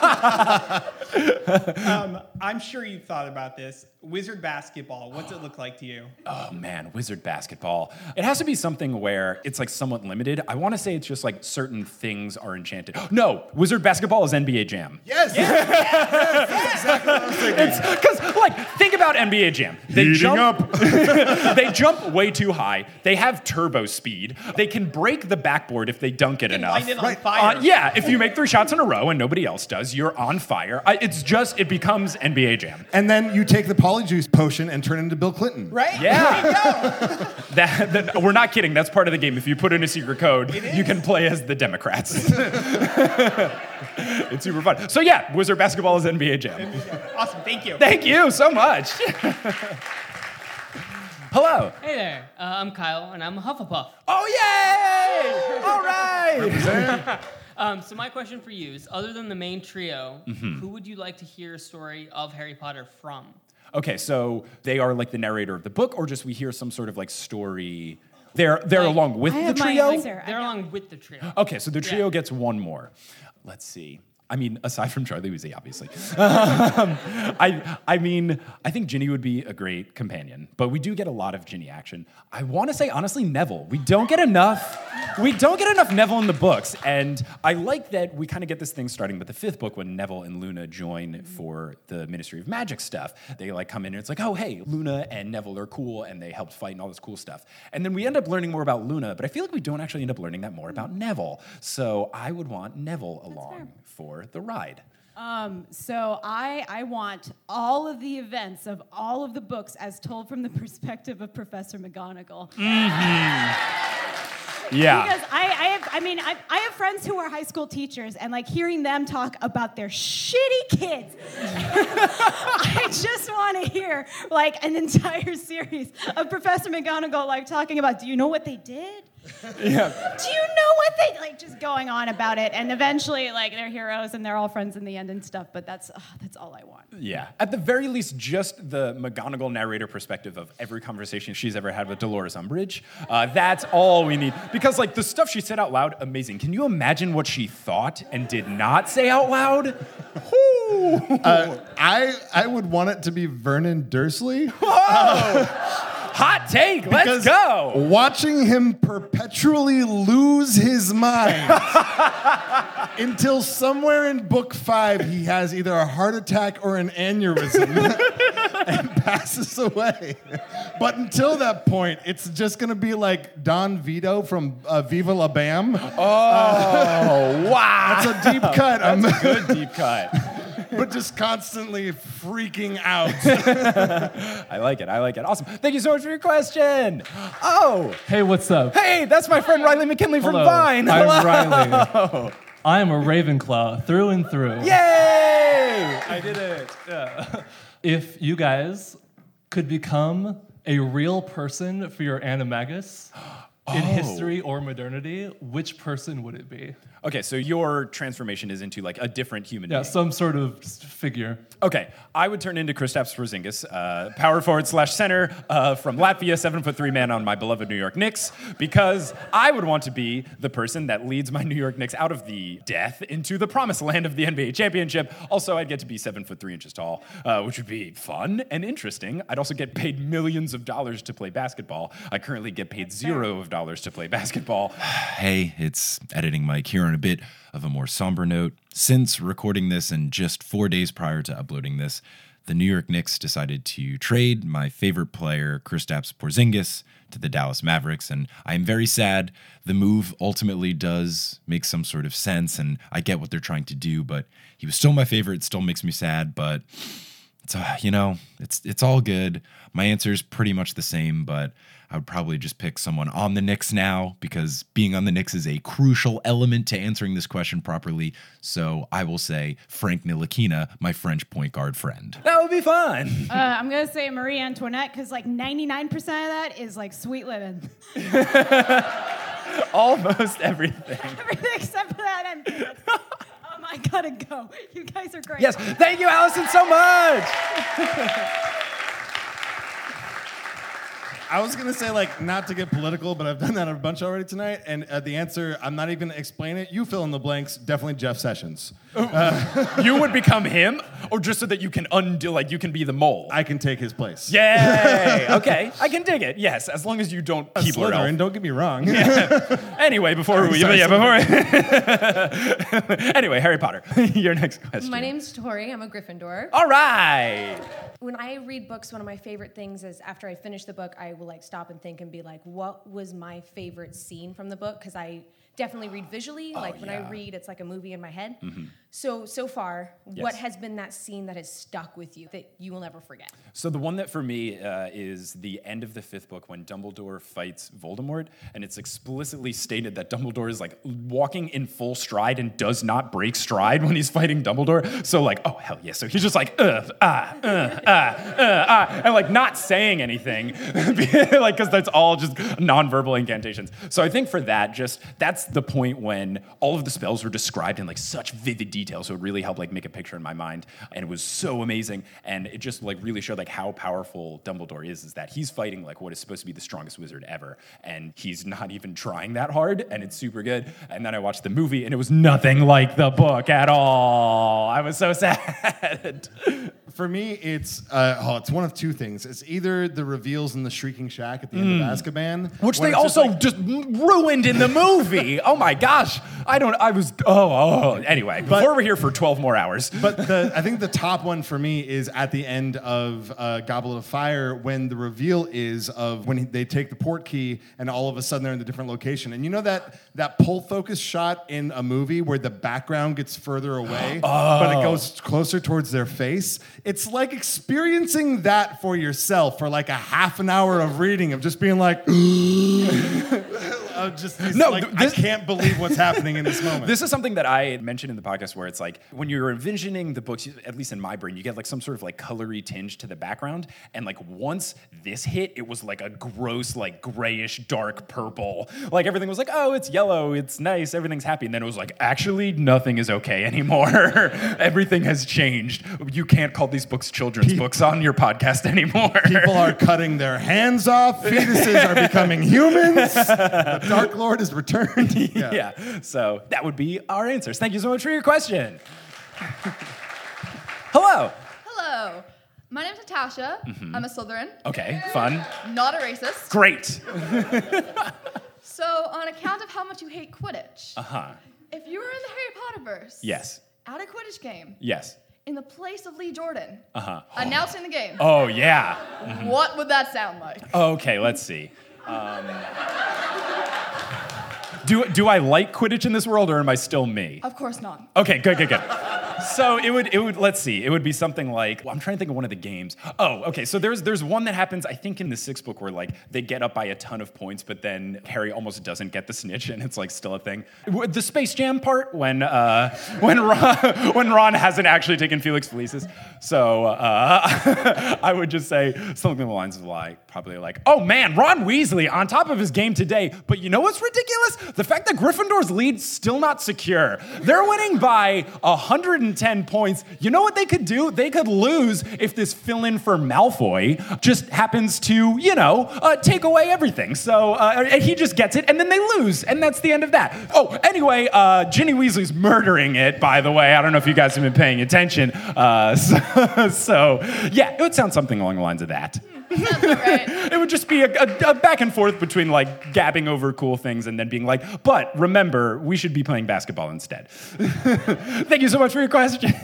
I'm sure you've thought about this. Wizard basketball, what's it look like to you? Oh man, Wizard basketball. It has to be something where it's like somewhat limited. I want to say it's just like certain things are enchanted. No, Wizard basketball is NBA Jam. Yes. That's exactly what I was thinking. Because like, think about NBA Jam. They jump they jump way too high. They have turbo speed. They can break the backboard if they dunk it enough. Light it on fire. Yeah, if you make 3 shots in a row and nobody else does, you're on fire. It becomes NBA Jam. And then you take the polyjuice potion and turn into Bill Clinton. Right? Yeah. that, we're not kidding. That's part of the game. If you put in a secret code, you can play as the Democrats. It's super fun. So yeah, Wizard basketball is NBA Jam. Awesome. Thank you. Thank you so much. Hello. Hey there. I'm Kyle, and I'm a Hufflepuff. Oh, yay! All right. So my question for you is, other than the main trio, who would you like to hear a story of Harry Potter from? Okay, so they are like the narrator of the book, or just we hear some sort of like story. They're along with the trio? They're along with the trio. Okay, so the trio gets one more. Let's see. I mean, aside from Charlie Weasley, obviously. I mean, I think Ginny would be a great companion, but we do get a lot of Ginny action. I want to say, honestly, Neville. We don't get enough Neville in the books, and I like that we kind of get this thing starting with the 5th book when Neville and Luna join for the Ministry of Magic stuff. They like come in and it's like, oh, hey, Luna and Neville are cool, and they helped fight and all this cool stuff. And then we end up learning more about Luna, but I feel like we don't actually end up learning that more about Neville. So I would want Neville along for the ride. So I want all of the events of all of the books as told from the perspective of Professor McGonagall. Yeah. Because I have friends who are high school teachers, and like hearing them talk about their shitty kids, I just want to hear like an entire series of Professor McGonagall like talking about, do you know what they did? Yeah. Do you know what they like? Just going on about it, and eventually, like they're heroes and they're all friends in the end and stuff. But that's all I want. Yeah. At the very least, just the McGonagall narrator perspective of every conversation she's ever had with Dolores Umbridge. That's all we need. Because like the stuff she said out loud, amazing. Can you imagine what she thought and did not say out loud? I would want it to be Vernon Dursley. Whoa! Hot take, let's go. Watching him perpetually lose his mind until somewhere in book 5 he has either a heart attack or an aneurysm and passes away. But until that point, it's just going to be like Don Vito from Viva La Bam. Oh, wow. That's a deep cut. That's a good deep cut. But just constantly freaking out. I like it. Awesome. Thank you so much for your question. Oh. Hey, what's up? Hey, that's my friend Riley McKinley from Vine. I'm Hello. Riley. I am a Ravenclaw through and through. Yay! I did it. Yeah. If you guys could become a real person for your animagus in history or modernity, which person would it be? Okay, so your transformation is into like a different human being. Yeah, some sort of figure. Okay, I would turn into Kristaps Porzingis, power forward / center from Latvia, 7'3" man on my beloved New York Knicks, because I would want to be the person that leads my New York Knicks out of the death into the promised land of the NBA championship. Also, I'd get to be 7'3" tall, which would be fun and interesting. I'd also get paid millions of dollars to play basketball. I currently get paid $0 to play basketball. Hey, it's Editing Mike here on a bit of a more somber note. Since recording this and just 4 days prior to uploading this, the New York Knicks decided to trade my favorite player, Kristaps Porzingis, to the Dallas Mavericks, and I am very sad. The move ultimately does make some sort of sense, and I get what they're trying to do, but he was still my favorite. It still makes me sad, but It's all good. My answer is pretty much the same, but I would probably just pick someone on the Knicks now because being on the Knicks is a crucial element to answering this question properly. So I will say Frank Ntilikina, my French point guard friend. That would be fun. I'm going to say Marie Antoinette because like 99% of that is like sweet living. Almost everything. Everything except for that end. I gotta go. You guys are great. Yes, thank you, Allison, so much. I was gonna say, like, not to get political, but I've done that a bunch already tonight. And the answer, I'm not even gonna explain it. You fill in the blanks. Definitely Jeff Sessions. You would become him, or just so that you can you can be the mole? I can take his place. Yay! Okay, I can dig it. Yes, as long as you don't keyboard elf. Slytherin, don't get me wrong. Yeah. Anyway, anyway, Harry Potter. Your next question. My name's Tori. I'm a Gryffindor. All right. When I read books, one of my favorite things is after I finish the book, I will like stop and think and be like, what was my favorite scene from the book? Because I definitely read visually. When I read, it's like a movie in my head. Mm-hmm. So far, Yes. what has been that scene that has stuck with you that you will never forget? So the one that for me is the end of the 5th book when Dumbledore fights Voldemort, and it's explicitly stated that Dumbledore is like walking in full stride and does not break stride when he's fighting Dumbledore. So like, oh hell yeah! So he's just like and like not saying anything, like because that's all just nonverbal incantations. So I think for that, that's the point when all of the spells were described in like such vivid detail. So it really helped like make a picture in my mind, and it was so amazing. And it just like really showed like how powerful Dumbledore is that he's fighting like what is supposed to be the strongest wizard ever, and he's not even trying that hard, and it's super good. And then I watched the movie, and it was nothing like the book at all. I was so sad. For me, it's one of two things. It's either the reveals in the Shrieking Shack at the end of Azkaban, which they also just ruined in the movie. Oh my gosh. Anyway, before we're here for 12 more hours. But I think the top one for me is at the end of Goblet of Fire when the reveal is of when they take the port key and all of a sudden they're in a different location. And you know that pull focus shot in a movie where the background gets further away, but it goes closer towards their face? It's like experiencing that for yourself for like a half an hour of reading, of just being like, I can't believe what's happening in this moment. This is something that I mentioned in the podcast where it's like when you're envisioning the books, at least in my brain, you get like some sort of like colory tinge to the background. And like once this hit, it was like a gross, like grayish, dark purple. Like everything was like, oh, it's yellow, it's nice, everything's happy. And then it was like, actually, nothing is okay anymore. Everything has changed. You can't call these books children's books on your podcast anymore. People are cutting their hands off. Fetuses are becoming humans. The Dark Lord is returned. Yeah. So that would be our answers. Thank you so much for your question. Hello. Hello. My name's Natasha. Mhm. I'm a Slytherin. Okay, fun. Not a racist. Great. So, on account of how much you hate Quidditch, Uh-huh. if you were in the Harry Potterverse, Yes. at a Quidditch game, Yes. in the place of Lee Jordan, Uh-huh. announcing the game, Oh, yeah. Mhm. what would that sound like? Okay, let's see. Do I like Quidditch in this world, or am I still me? Of course not. Okay, good. So it would let's see. It would be something like, I'm trying to think of one of the games. Oh, okay. So there's one that happens, I think, in the 6th book where like they get up by a ton of points, but then Harry almost doesn't get the snitch, and it's like still a thing. The Space Jam part when Ron hasn't actually taken Felix Felicis. So I would just say something along the lines of like probably like, oh man, Ron Weasley on top of his game today. But you know what's ridiculous? The fact that Gryffindor's lead's still not secure. They're winning by 110 points. You know what they could do? They could lose if this fill-in for Malfoy just happens to, take away everything. So he just gets it, and then they lose, and that's the end of that. Oh, anyway, Ginny Weasley's murdering it, by the way. I don't know if you guys have been paying attention. So yeah, it would sound something along the lines of that. It would just be a back and forth between like gabbing over cool things and then being like, but remember, we should be playing basketball instead. Thank you so much for your question.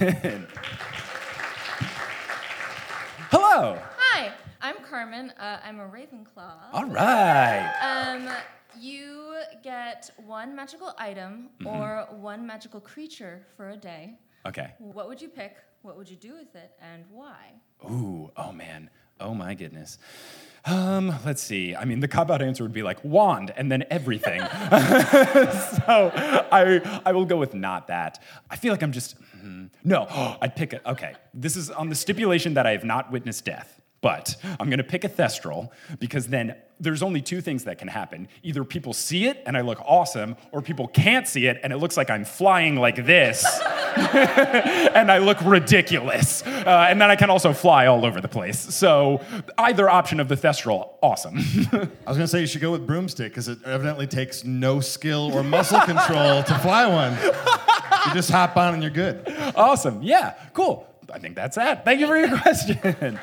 Hello. Hi, I'm Carmen. I'm a Ravenclaw. All right. You get one magical item or one magical creature for a day. Okay. What would you pick? What would you do with it? And why? Ooh, oh man. Oh my goodness. Let's see. I mean, the cop-out answer would be like wand and then everything. So I will go with not that. I feel like I'm just, no, I'd pick it. Okay, this is on the stipulation that I have not witnessed death, but I'm gonna pick a Thestral because then there's only two things that can happen. Either people see it and I look awesome, or people can't see it and it looks like I'm flying like this and I look ridiculous. And then I can also fly all over the place. So either option of the Thestral, awesome. I was gonna say you should go with broomstick because it evidently takes no skill or muscle control to fly one. You just hop on and you're good. Awesome, yeah, cool. I think that's that. Thank you for your question.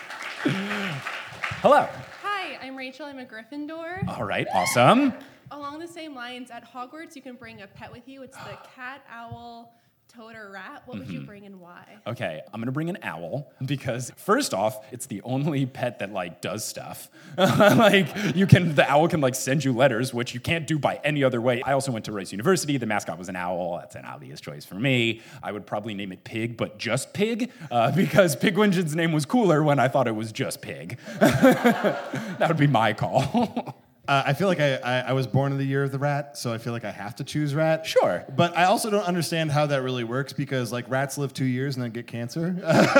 Hello. Hi, I'm Rachel. I'm a Gryffindor. All right, awesome. Along the same lines, at Hogwarts, you can bring a pet with you. It's the cat, owl, toad, or rat. What would you bring and why? Okay, I'm gonna bring an owl because first off, it's the only pet that like does stuff. Like the owl can like send you letters, which you can't do by any other way. I also went to Rice University. The mascot was an owl. That's an obvious choice for me. I would probably name it Pig, but just Pig, because Pigwingin's name was cooler when I thought it was just Pig. That would be my call. I feel like I was born in the year of the rat, so I feel like I have to choose rat. Sure. But I also don't understand how that really works because like rats live 2 years and then get cancer.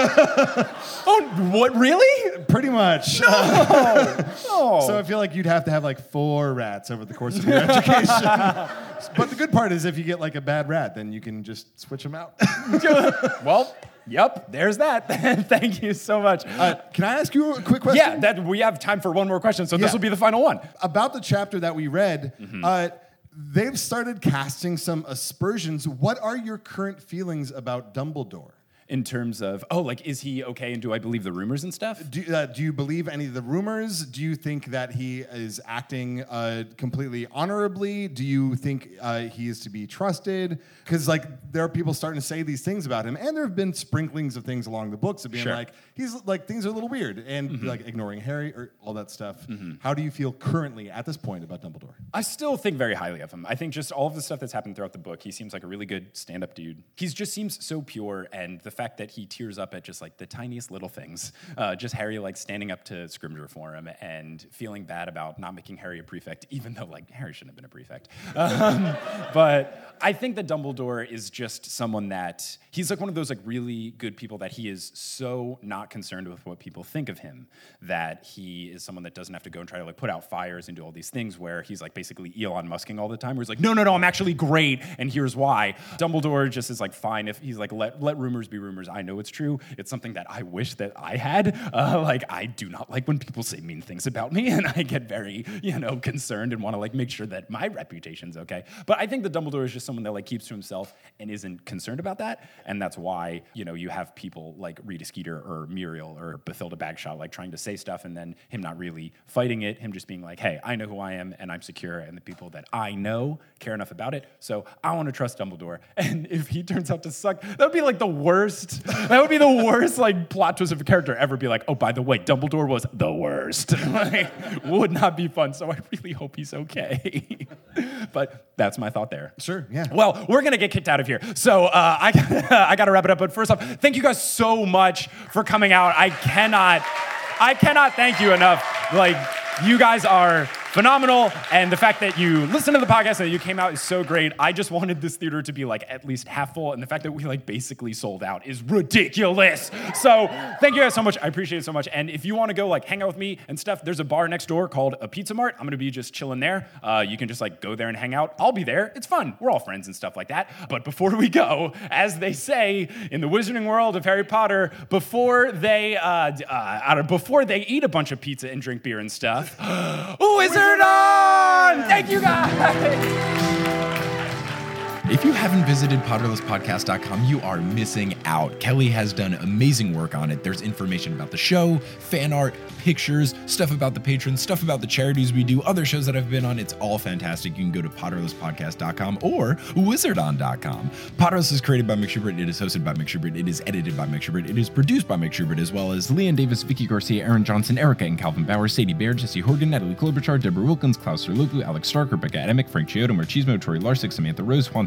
Oh, what, really? Pretty much. No. So I feel like you'd have to have like 4 rats over the course of your education. But the good part is if you get like a bad rat, then you can just switch them out. Well, yep, there's that. Thank you so much. Can I ask you a quick question? Yeah, we have time for one more question, so this will be the final one. About the chapter that we read, they've started casting some aspersions. What are your current feelings about Dumbledore? In terms of, is he okay and do I believe the rumors and stuff? Do you believe any of the rumors? Do you think that he is acting completely honorably? Do you think he is to be trusted? Because there are people starting to say these things about him, and there have been sprinklings of things along the books of being he's things are a little weird, and ignoring Harry or all that stuff. How do you feel currently at this point about Dumbledore? I still think very highly of him. I think just all of the stuff that's happened throughout the book, he seems like a really good stand-up dude. He just seems so pure, and the fact that he tears up at just the tiniest little things, just Harry standing up to Scrimgeour for him and feeling bad about not making Harry a prefect, even though Harry shouldn't have been a prefect. But I think that Dumbledore is just someone that he's one of those really good people that he is so not concerned with what people think of him that he is someone that doesn't have to go and try to put out fires and do all these things where he's basically Elon Musking all the time, where he's no, I'm actually great and here's why. Dumbledore just is fine if he's let rumors be rumors. I know it's true. It's something that I wish that I had. I do not like when people say mean things about me, and I get very, concerned and want to make sure that my reputation's okay. But I think that Dumbledore is just someone that keeps to himself and isn't concerned about that, and that's why you have people like Rita Skeeter or Muriel or Bathilda Bagshot trying to say stuff and then him not really fighting it, him just being hey, I know who I am and I'm secure, and the people that I know care enough about it, so I want to trust Dumbledore. And if he turns out to suck, that would be the worst. That would be the worst plot twist of a character ever. Be oh, by the way, Dumbledore was the worst. Would not be fun. So I really hope he's okay. But that's my thought there. Sure, yeah. Well, we're gonna get kicked out of here, so I gotta wrap it up. But first off, thank you guys so much for coming out. I cannot thank you enough. You guys are phenomenal, and the fact that you listened to the podcast and that you came out is so great. I just wanted this theater to be at least half full, and the fact that we basically sold out is ridiculous. So thank you guys so much. I appreciate it so much. And if you want to go hang out with me and stuff, there's a bar next door called a Pizza Mart. I'm gonna be just chilling there. You can just go there and hang out. I'll be there. It's fun. We're all friends and stuff like that. But before we go, as they say in the wizarding world of Harry Potter, before they eat a bunch of pizza and drink beer and stuff, Wizard on! Thank you guys! If you haven't visited PotterlessPodcast.com, you are missing out. Kelly has done amazing work on it. There's information about the show, fan art, pictures, stuff about the patrons, stuff about the charities we do, other shows that I've been on. It's all fantastic. You can go to PotterlessPodcast.com or WizardOn.com. Potterless is created by Mick Schubert. It is hosted by Mick Schubert. It is edited by Mick Schubert. It is produced by Mick Schubert, as well as Leanne Davis, Vicky Garcia, Aaron Johnson, Erica and Calvin Bauer, Sadie Baird, Jesse Horgan, Natalie Klobuchar, Deborah Wilkins, Klaus Serloku, Alex Stark, Rebecca Adamick, Frank Chiodo, Marchismo, Tori Larsick, Samantha Rose, Juan Sanfilio,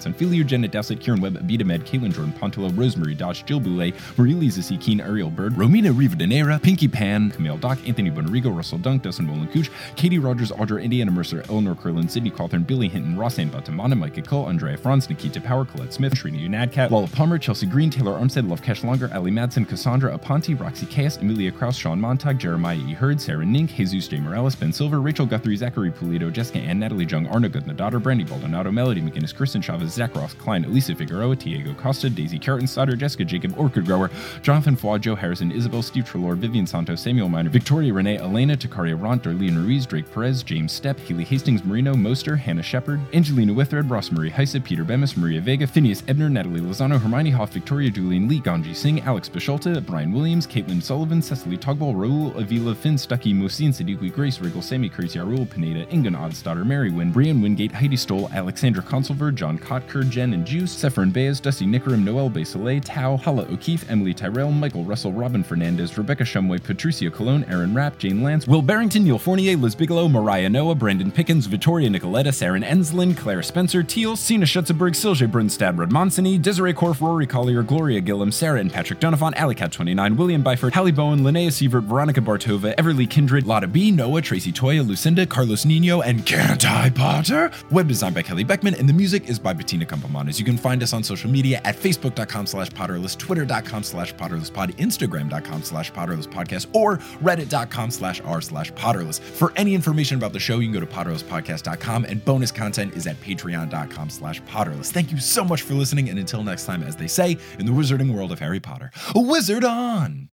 Janet Dowsett, Kieran Webb, Abita Med, Caitlin Jordan, Pontillo, Rosemary Dodge, Jill Boulay, Marie Lisa C. Keen, Ariel Bird, Romina Rivadeneira, Pinky Pan, Camille Dock, Anthony Bonarigo, Russell Dunk, Dustin Nolan-Cooch, Katie Rogers, Audra, Indiana Mercer, Eleanor Curlin, Sydney Cawthorn, Billy Hinton, Rosanne Batamana, Micah Cole, Andrea Franz, Nikita Power, Colette Smith, Srini Unadcat, Walla Palmer, Chelsea Green, Taylor Armstead, Lovekesh Longer, Ali Madsen, Cassandra Aponte, Roxy Chaos, Emilia Kraus, Sean Montag, Jeremiah E. Hurd, Sarah Nink, Jesus J. Morales, Ben Silver, Rachel Guthrie, Zachary Pulido, Jessica Ann, Natalie Jung, Arna Goodna-Daughter, Brandy Baldonado, Melody McGinnis, Kristen Chavez, Zach Ross, Klein, Elisa Figueroa, Diego Costa, Daisy Carton, Sauter, Jessica Jacob, Orchid Grower, Jonathan Flaw, Joe Harrison, Isabel, Steve Trelaw, Vivian Santos, Samuel Miner, Victoria Renee, Elena, Takaria Ront, Darlene Ruiz, Drake Perez, James Stepp, Haley Hastings, Marino, Moster, Hannah Shepard, Angelina Withred, Ross Marie Heise, Peter Bemis, Maria Vega, Phineas Ebner, Natalie Lozano, Hermione Hoff, Victoria Julian Lee, Ganji Singh, Alex Bisholta, Brian Williams, Caitlin Sullivan, Cecily Togball, Raul Avila, Finn Stuckey, Musin Siddiqui, Grace Riggle, Sammy Crazy, Arul Pineda, Ingan Oddsdaughter, Mary Wynn, Brian Wingate, Heidi Stoll, Alexandra Consulver, John Kotker, Jen and Juice, Sephron Baez, Dusty Nickeram, Noel Baselet, Tao, Hala O'Keefe, Emily Tyrell, Michael Russell, Robin Fernandez, Rebecca Shumway, Patricia Cologne, Aaron Rapp, Jane Lance, Will Barrington, Neil Fournier, Liz Bigelow, Mariah Noah, Brandon Pickens, Victoria Nicoletta, Saren Enslin, Claire Spencer, Teal, Sina Schutzenberg, Silje Brunstad, Rodmansony, Desiree Korf, Rory Collier, Gloria Gillum, Sarah and Patrick Donovan, Alicat29, William Byford, Hallie Bowen, Linnea Sievert, Veronica Bartova, Everly Kindred, Lotta B, Noah, Tracy Toya, Lucinda, Carlos Nino, and Can't I Potter? Web design by Kelly Beckman, and the music is by Bettina Campamanes. You can find us on social media at facebook.com/Potterless, twitter.com/PotterlessPod, instagram.com/PotterlessPodcast, or reddit.com/r/Potterless. For any information about the show, you can go to potterlesspodcast.com, and bonus content is at patreon.com/Potterless. Thank you so much for listening, and until next time, as they say in the wizarding world of Harry Potter, a wizard on!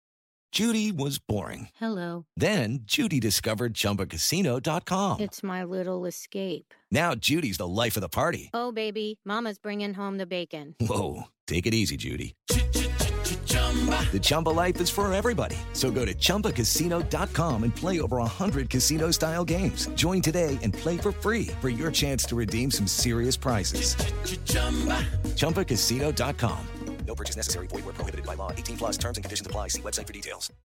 Judy was boring. Hello. Then Judy discovered ChumbaCasino.com. It's my little escape. Now Judy's the life of the party. Oh, baby, mama's bringing home the bacon. Whoa, take it easy, Judy. The Chumba life is for everybody. So go to ChumbaCasino.com and play over 100 casino-style games. Join today and play for free for your chance to redeem some serious prizes. ChumbaCasino.com. No purchase necessary. Void where prohibited by law. 18+ terms and conditions apply. See website for details.